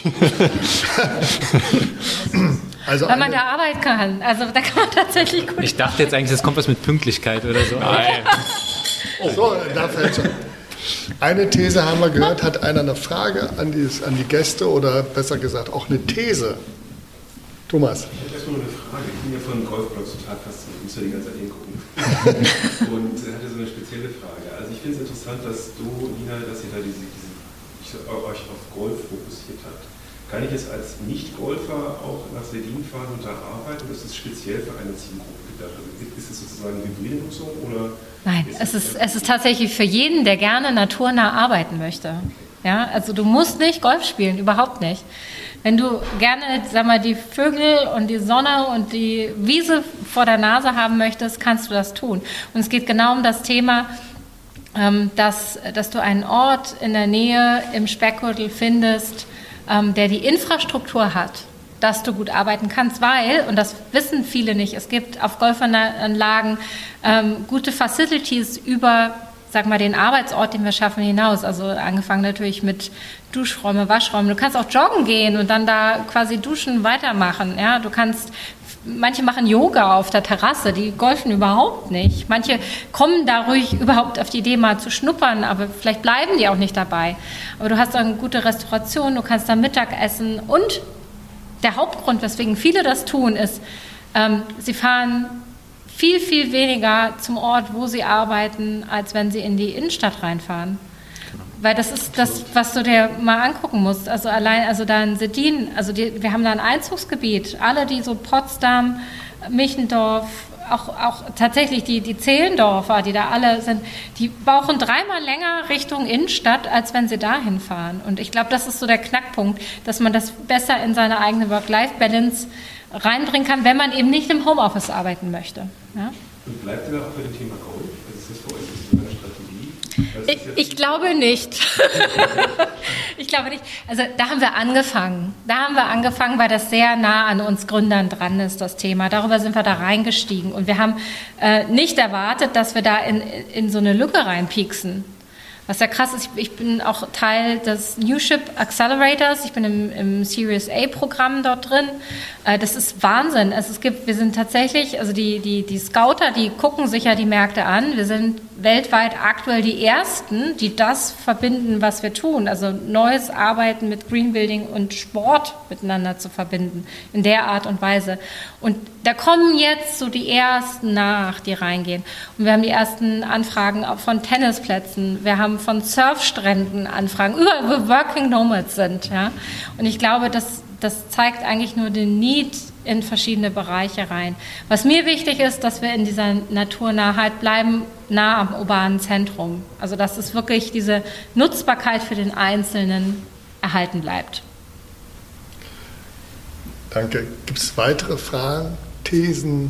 S3: Also weil man da arbeiten kann. Also da kann man tatsächlich gut.
S4: Ich dachte jetzt eigentlich, das kommt was mit Pünktlichkeit oder so.
S5: Nein.
S2: So, da fällt schon. Eine These haben wir gehört. Hat einer eine Frage an die Gäste oder besser gesagt auch eine These? Thomas.
S7: Ich habe erstmal eine Frage. Ich bin ja von Golfblogs total fasziniert. Ich muss ja die ganze Zeit hingucken. Und hatte so eine spezielle Frage. Also ich finde es interessant, dass Nina, dass ihr da euch auf Golf fokussiert habt. Kann ich jetzt als Nicht-Golfer auch nach Sedin fahren und da arbeiten? Das ist speziell für eine Zielgruppe gedacht. Also ist es sozusagen hybride Nutzung oder?
S3: Nein, es ist tatsächlich für jeden, der gerne naturnah arbeiten möchte. Ja, also du musst nicht Golf spielen, überhaupt nicht. Wenn du gerne, sag mal, die Vögel und die Sonne und die Wiese vor der Nase haben möchtest, kannst du das tun. Und es geht genau um das Thema, dass du einen Ort in der Nähe im Speckgürtel findest, der die Infrastruktur hat, dass du gut arbeiten kannst, weil, und das wissen viele nicht, es gibt auf Golfanlagen gute Facilities über, sag mal, den Arbeitsort, den wir schaffen, hinaus. Also angefangen natürlich mit Duschräume, Waschräume. Du kannst auch joggen gehen und dann da quasi duschen, weitermachen. Ja, manche machen Yoga auf der Terrasse, die golfen überhaupt nicht. Manche kommen da ruhig überhaupt auf die Idee, mal zu schnuppern, aber vielleicht bleiben die auch nicht dabei. Aber du hast da eine gute Restauration, du kannst da Mittag essen. Und der Hauptgrund, weswegen viele das tun, ist, sie fahren viel, viel weniger zum Ort, wo sie arbeiten, als wenn sie in die Innenstadt reinfahren. Weil das ist das, was du dir mal angucken musst. Also da in Sedin, wir haben da ein Einzugsgebiet. Alle, die so Potsdam, Michendorf, auch tatsächlich die Zehlendorfer, die da alle sind, die brauchen 3-mal länger Richtung Innenstadt, als wenn sie dahin fahren. Und ich glaube, das ist so der Knackpunkt, dass man das besser in seine eigene Work-Life-Balance reinbringen kann, wenn man eben nicht im Homeoffice arbeiten möchte. Ja?
S7: Und bleibt ihr da auch bei dem Thema Golf? Ist das für euch so eine Strategie?
S3: Ich glaube nicht. Ich glaube nicht. Also da haben wir angefangen. Weil das sehr nah an uns Gründern dran ist, das Thema. Darüber sind wir da reingestiegen. Und wir haben nicht erwartet, dass wir da in so eine Lücke reinpieksen. Was ja krass ist, ich bin auch Teil des Newship Accelerators, ich bin im Series A Programm dort drin. Das ist Wahnsinn. Wir sind tatsächlich, also die Scouter, die gucken sich ja die Märkte an. Wir sind weltweit aktuell die Ersten, die das verbinden, was wir tun. Also neues Arbeiten mit Greenbuilding und Sport miteinander zu verbinden, in der Art und Weise. Und da kommen jetzt so die Ersten nach, die reingehen. Und wir haben die ersten Anfragen auch von Tennisplätzen. Wir haben von Surfstränden Anfragen, überall wo Working Nomads sind. Ja? Und ich glaube, das zeigt eigentlich nur den Need in verschiedene Bereiche rein. Was mir wichtig ist, dass wir in dieser Naturnaheit bleiben, nah am urbanen Zentrum. Also dass es wirklich diese Nutzbarkeit für den Einzelnen erhalten bleibt.
S2: Danke. Gibt es weitere Fragen, Thesen?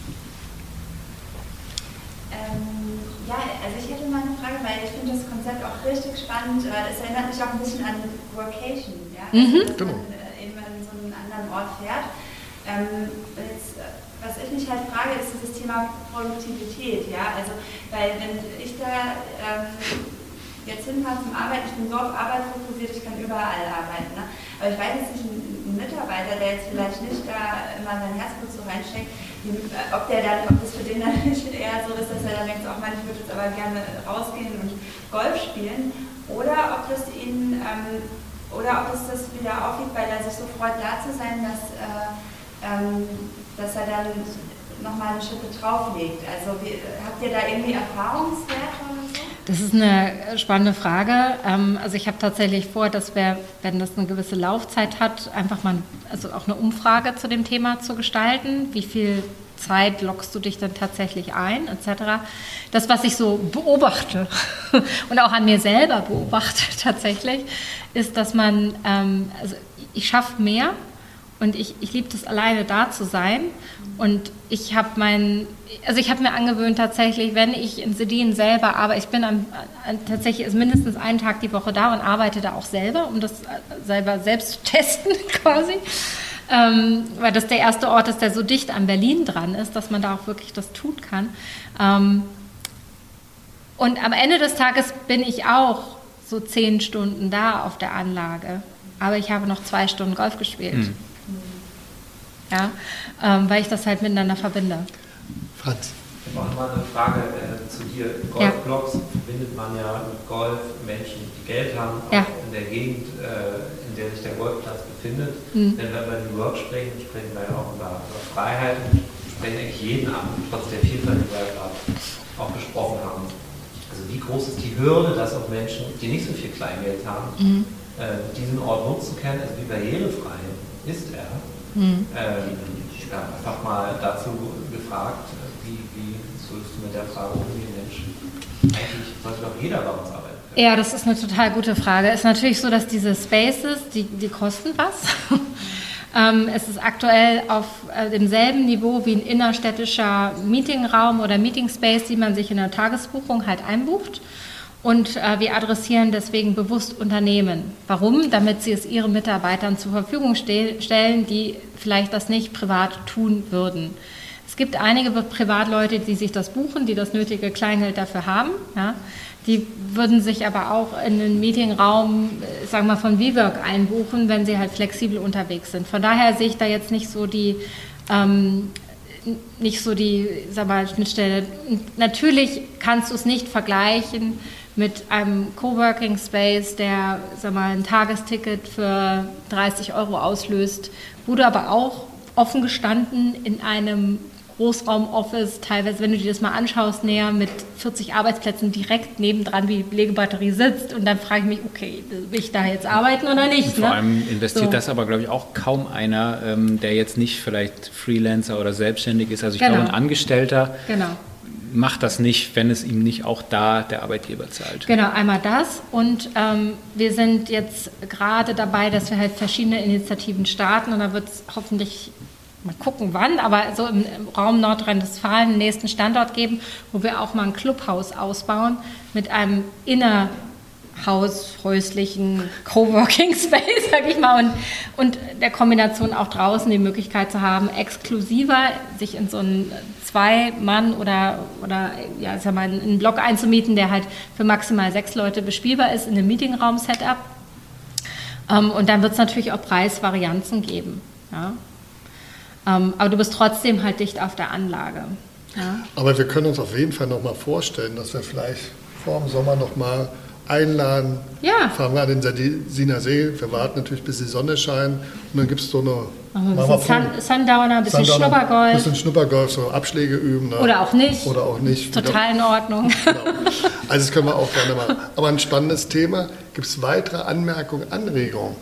S8: Also ich hätte mal eine Frage, weil ich finde das Konzept auch richtig spannend. Es erinnert mich auch ein bisschen an Workation, ja? Dass man eben an so einen anderen Ort fährt. Was ich mich halt frage, ist dieses Thema Produktivität, ja? Also, weil wenn ich da jetzt hinfahre zum Arbeiten, ich bin so auf Arbeit fokussiert, ich kann überall arbeiten, ne? Aber ich weiß jetzt nicht, ein Mitarbeiter, der jetzt vielleicht nicht da immer sein Herzblut so reinsteckt, ob das für den dann nicht eher so ist, dass er dann denkt, ach man, ich würde jetzt aber gerne rausgehen und Golf spielen, oder ob das ihn, oder ob es das wieder aufwiegt, weil er sich so freut, da zu sein, dass er dann nochmal eine Schippe drauflegt. Also habt ihr da irgendwie Erfahrungswerte oder so?
S3: Das ist eine spannende Frage. Also ich habe tatsächlich vor, dass wir, wenn das eine gewisse Laufzeit hat, einfach mal auch eine Umfrage zu dem Thema zu gestalten. Wie viel Zeit lockst du dich dann tatsächlich ein, etc. Das, was ich so beobachte und auch an mir selber beobachte tatsächlich, ist, dass man, ich schaffe mehr. Und ich liebe das, alleine da zu sein. Und ich habe mir angewöhnt tatsächlich, wenn ich in Sedin selber arbeite, ich bin tatsächlich mindestens einen Tag die Woche da und arbeite da auch selber, um das selber selbst zu testen quasi. Weil das der erste Ort ist, der so dicht an Berlin dran ist, dass man da auch wirklich das tun kann. Und am Ende des Tages bin ich auch so 10 Stunden da auf der Anlage. Aber ich habe noch 2 Stunden Golf gespielt. Ja, weil ich das halt miteinander verbinde.
S2: Franz.
S9: Ich habe auch mal eine Frage zu dir. Golfblogs verbindet man ja mit Golf, Menschen, die Geld haben, auch in der Gegend, in der sich der Golfplatz befindet. Denn wenn wir über New Work sprechen wir ja auch über Freiheit und sprechen eigentlich jeden an, trotz der Vielfalt, die wir ja gerade auch besprochen haben. Also wie groß ist die Hürde, dass auch Menschen, die nicht so viel Kleingeld haben, diesen Ort nutzen können, also wie barrierefrei ist er? Einfach mal dazu gefragt, wie sollst du mit der Frage umgehen, Mensch, eigentlich sollte doch jeder bei uns arbeiten können.
S3: Ja, das ist eine total gute Frage. Es ist natürlich so, dass diese Spaces, die kosten was. Es ist aktuell auf demselben Niveau wie ein innerstädtischer Meetingraum oder Meetingspace, die man sich in der Tagesbuchung halt einbucht. Und wir adressieren deswegen bewusst Unternehmen. Warum? Damit sie es ihren Mitarbeitern zur Verfügung stellen, die vielleicht das nicht privat tun würden. Es gibt einige Privatleute, die sich das buchen, die das nötige Kleingeld dafür haben. Ja. Die würden sich aber auch in den Meetingraum, sagen wir mal, von WeWork einbuchen, wenn sie halt flexibel unterwegs sind. Von daher sehe ich da jetzt nicht so die sag mal, Schnittstelle. Natürlich kannst du es nicht vergleichen mit einem Coworking Space, der, sag mal, ein Tagesticket für 30 € auslöst, wo du aber auch offen gestanden in einem Großraumoffice, teilweise, wenn du dir das mal anschaust, näher mit 40 Arbeitsplätzen direkt nebendran, wie die Belegebatterie sitzt. Und dann frage ich mich, okay, will ich da jetzt arbeiten oder nicht?
S4: Vor allem investiert das aber, glaube ich, auch kaum einer, der jetzt nicht vielleicht Freelancer oder selbstständig ist. Also ich glaube, ein Angestellter macht das nicht, wenn es ihm nicht auch da der Arbeitgeber zahlt.
S3: Genau, einmal das. Und wir sind jetzt gerade dabei, dass wir halt verschiedene Initiativen starten. Und da wird es hoffentlich, mal gucken wann, aber so im Raum Nordrhein-Westfalen einen nächsten Standort geben, wo wir auch mal ein Clubhaus ausbauen mit einem häuslichen Coworking Space, sag ich mal, und der Kombination auch draußen die Möglichkeit zu haben, exklusiver sich in so einen 2-Mann oder ja, ich sag mal, einen Block einzumieten, der halt für maximal 6 Leute bespielbar ist, in einem Meetingraum-Setup. Und dann wird es natürlich auch Preisvarianzen geben. Ja? Aber du bist trotzdem halt dicht auf der Anlage. Ja?
S2: Aber wir können uns auf jeden Fall noch mal vorstellen, dass wir vielleicht vor dem Sommer noch mal einladen.
S3: Ja.
S2: Fahren wir an den Siner See. Wir warten natürlich, bis die Sonne scheint. Und dann gibt es so eine...
S3: Sundowner, ein bisschen Schnuppergolf.
S2: Ein bisschen Schnuppergolf, so Abschläge üben. Ne?
S3: Oder auch nicht.
S2: Oder auch nicht.
S3: Total in Ordnung.
S2: Genau. Also das können wir auch gerne machen. Aber ein spannendes Thema. Gibt es weitere Anmerkungen, Anregungen?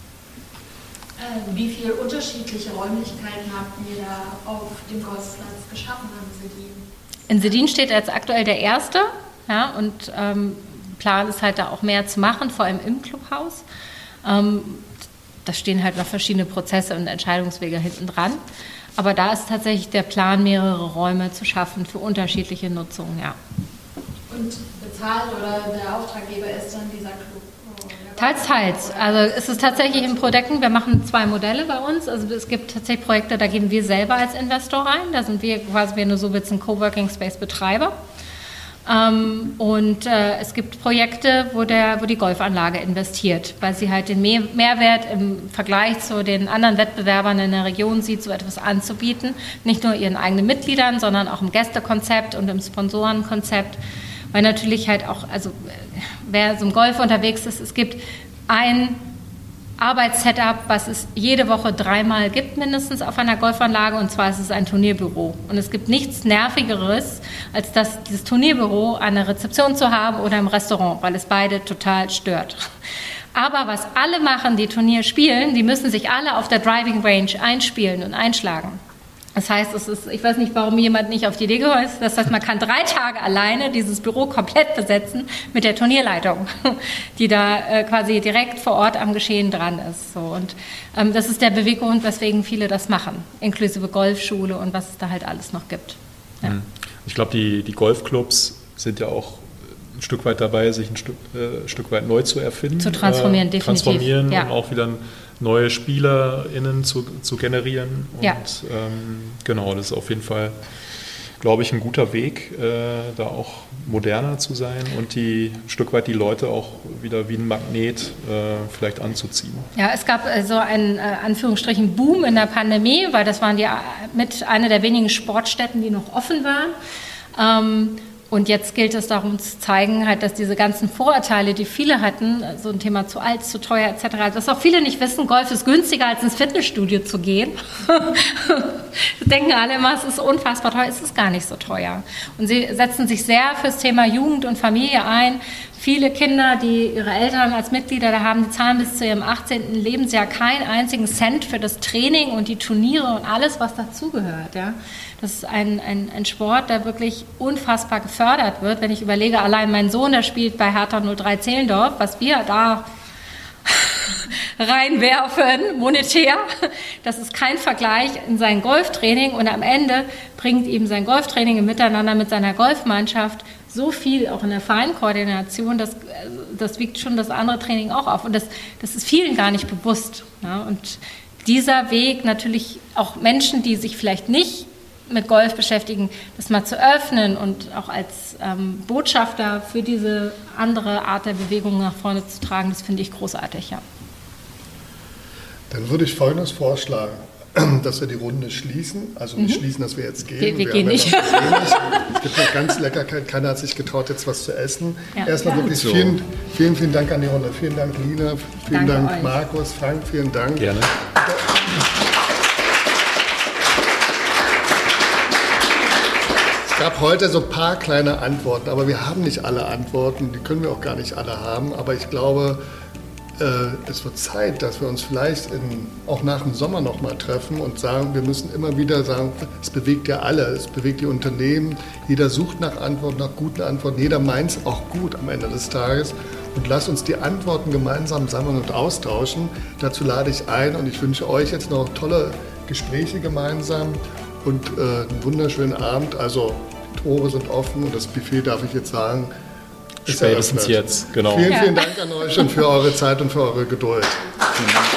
S10: Wie viele unterschiedliche Räumlichkeiten habt ihr da auf dem Golfplatz geschaffen an Sedin?
S3: In Sedin steht jetzt aktuell der erste. Ja, und Plan ist halt da auch mehr zu machen, vor allem im Clubhaus. Da stehen halt noch verschiedene Prozesse und Entscheidungswege hinten dran. Aber da ist tatsächlich der Plan, mehrere Räume zu schaffen für unterschiedliche Nutzungen, ja.
S10: Und bezahlt oder der Auftraggeber ist dann dieser Club?
S3: Teils, teils. Also es ist tatsächlich in Projekten, wir machen 2 Modelle bei uns. Also es gibt tatsächlich Projekte, da gehen wir selber als Investor rein. Da sind wir quasi, wenn du so willst, ein Coworking Space Betreiber. Und es gibt Projekte, wo die Golfanlage investiert, weil sie halt den Mehrwert im Vergleich zu den anderen Wettbewerbern in der Region sieht, so etwas anzubieten. Nicht nur ihren eigenen Mitgliedern, sondern auch im Gästekonzept und im Sponsorenkonzept. Weil natürlich halt auch, also wer so im Golf unterwegs ist, es gibt ein Arbeitssetup, was es jede Woche 3-mal gibt, mindestens auf einer Golfanlage, und zwar ist es ein Turnierbüro. Und es gibt nichts Nervigeres, als dieses Turnierbüro an der Rezeption zu haben oder im Restaurant, weil es beide total stört. Aber was alle machen, die Turnier spielen, die müssen sich alle auf der Driving Range einspielen und einschlagen. Das heißt, ich weiß nicht, warum jemand nicht auf die Idee gekommen ist. Das heißt, man kann 3 Tage alleine dieses Büro komplett besetzen mit der Turnierleitung, die da quasi direkt vor Ort am Geschehen dran ist. So. Und das ist der Beweggrund, weswegen viele das machen, inklusive Golfschule und was es da halt alles noch gibt. Ja.
S5: Ich glaube, die Golfclubs sind ja auch ein Stück weit dabei, sich ein Stück weit neu zu erfinden.
S3: Zu transformieren, definitiv.
S5: Transformieren, ja. Und auch wieder neue SpielerInnen zu generieren. Und genau, das ist auf jeden Fall, glaube ich, ein guter Weg, da auch moderner zu sein und ein Stück weit die Leute auch wieder wie ein Magnet vielleicht anzuziehen.
S3: Ja, es gab so einen Anführungsstrichen Boom in der Pandemie, weil das waren mit einer der wenigen Sportstätten, die noch offen waren. Und jetzt gilt es darum zu zeigen, halt, dass diese ganzen Vorurteile, die viele hatten, so ein Thema zu alt, zu teuer etc., dass auch viele nicht wissen, Golf ist günstiger als ins Fitnessstudio zu gehen. Denken alle immer, es ist unfassbar teuer, es ist gar nicht so teuer. Und sie setzen sich sehr fürs Thema Jugend und Familie ein. Viele Kinder, die ihre Eltern als Mitglieder da haben, die zahlen bis zu ihrem 18. Lebensjahr keinen einzigen Cent für das Training und die Turniere und alles, was dazugehört. Ja. Das ist ein Sport, der wirklich unfassbar gefördert wird. Wenn ich überlege, allein mein Sohn, der spielt bei Hertha 03 Zehlendorf, was wir da reinwerfen, monetär, das ist kein Vergleich in sein Golftraining, und am Ende bringt ihm sein Golftraining im Miteinander mit seiner Golfmannschaft so viel, auch in der Feinkoordination, das wiegt schon das andere Training auch auf, und das ist vielen gar nicht bewusst. Ja? Und dieser Weg natürlich auch Menschen, die sich vielleicht nicht mit Golf beschäftigen, das mal zu öffnen und auch als Botschafter für diese andere Art der Bewegung nach vorne zu tragen, das finde ich großartig, ja.
S2: Dann würde ich Folgendes vorschlagen, dass wir die Runde schließen. Also nicht schließen, dass wir jetzt gehen.
S3: Wir gehen nicht.
S2: Es gibt noch ganz Leckerkeit. Keiner hat sich getraut, jetzt was zu essen. Ja. Erstmal wirklich vielen Dank an die Runde. Vielen Dank, Lina. Vielen Dank, euch. Markus, Frank. Vielen Dank.
S5: Gerne.
S2: gab heute so ein paar kleine Antworten, aber wir haben nicht alle Antworten, die können wir auch gar nicht alle haben. Aber ich glaube, es wird Zeit, dass wir uns vielleicht auch nach dem Sommer nochmal treffen und sagen, wir müssen immer wieder sagen, es bewegt ja alle, es bewegt die Unternehmen, jeder sucht nach Antworten, nach guten Antworten, jeder meint es auch gut am Ende des Tages. Und lasst uns die Antworten gemeinsam sammeln und austauschen. Dazu lade ich ein und ich wünsche euch jetzt noch tolle Gespräche gemeinsam und einen wunderschönen Abend. Also die Tore sind offen und das Buffet, darf ich jetzt sagen, ist
S5: spätestens jetzt, genau.
S2: Vielen Dank an euch und für eure Zeit und für eure Geduld.
S4: Vielen Dank.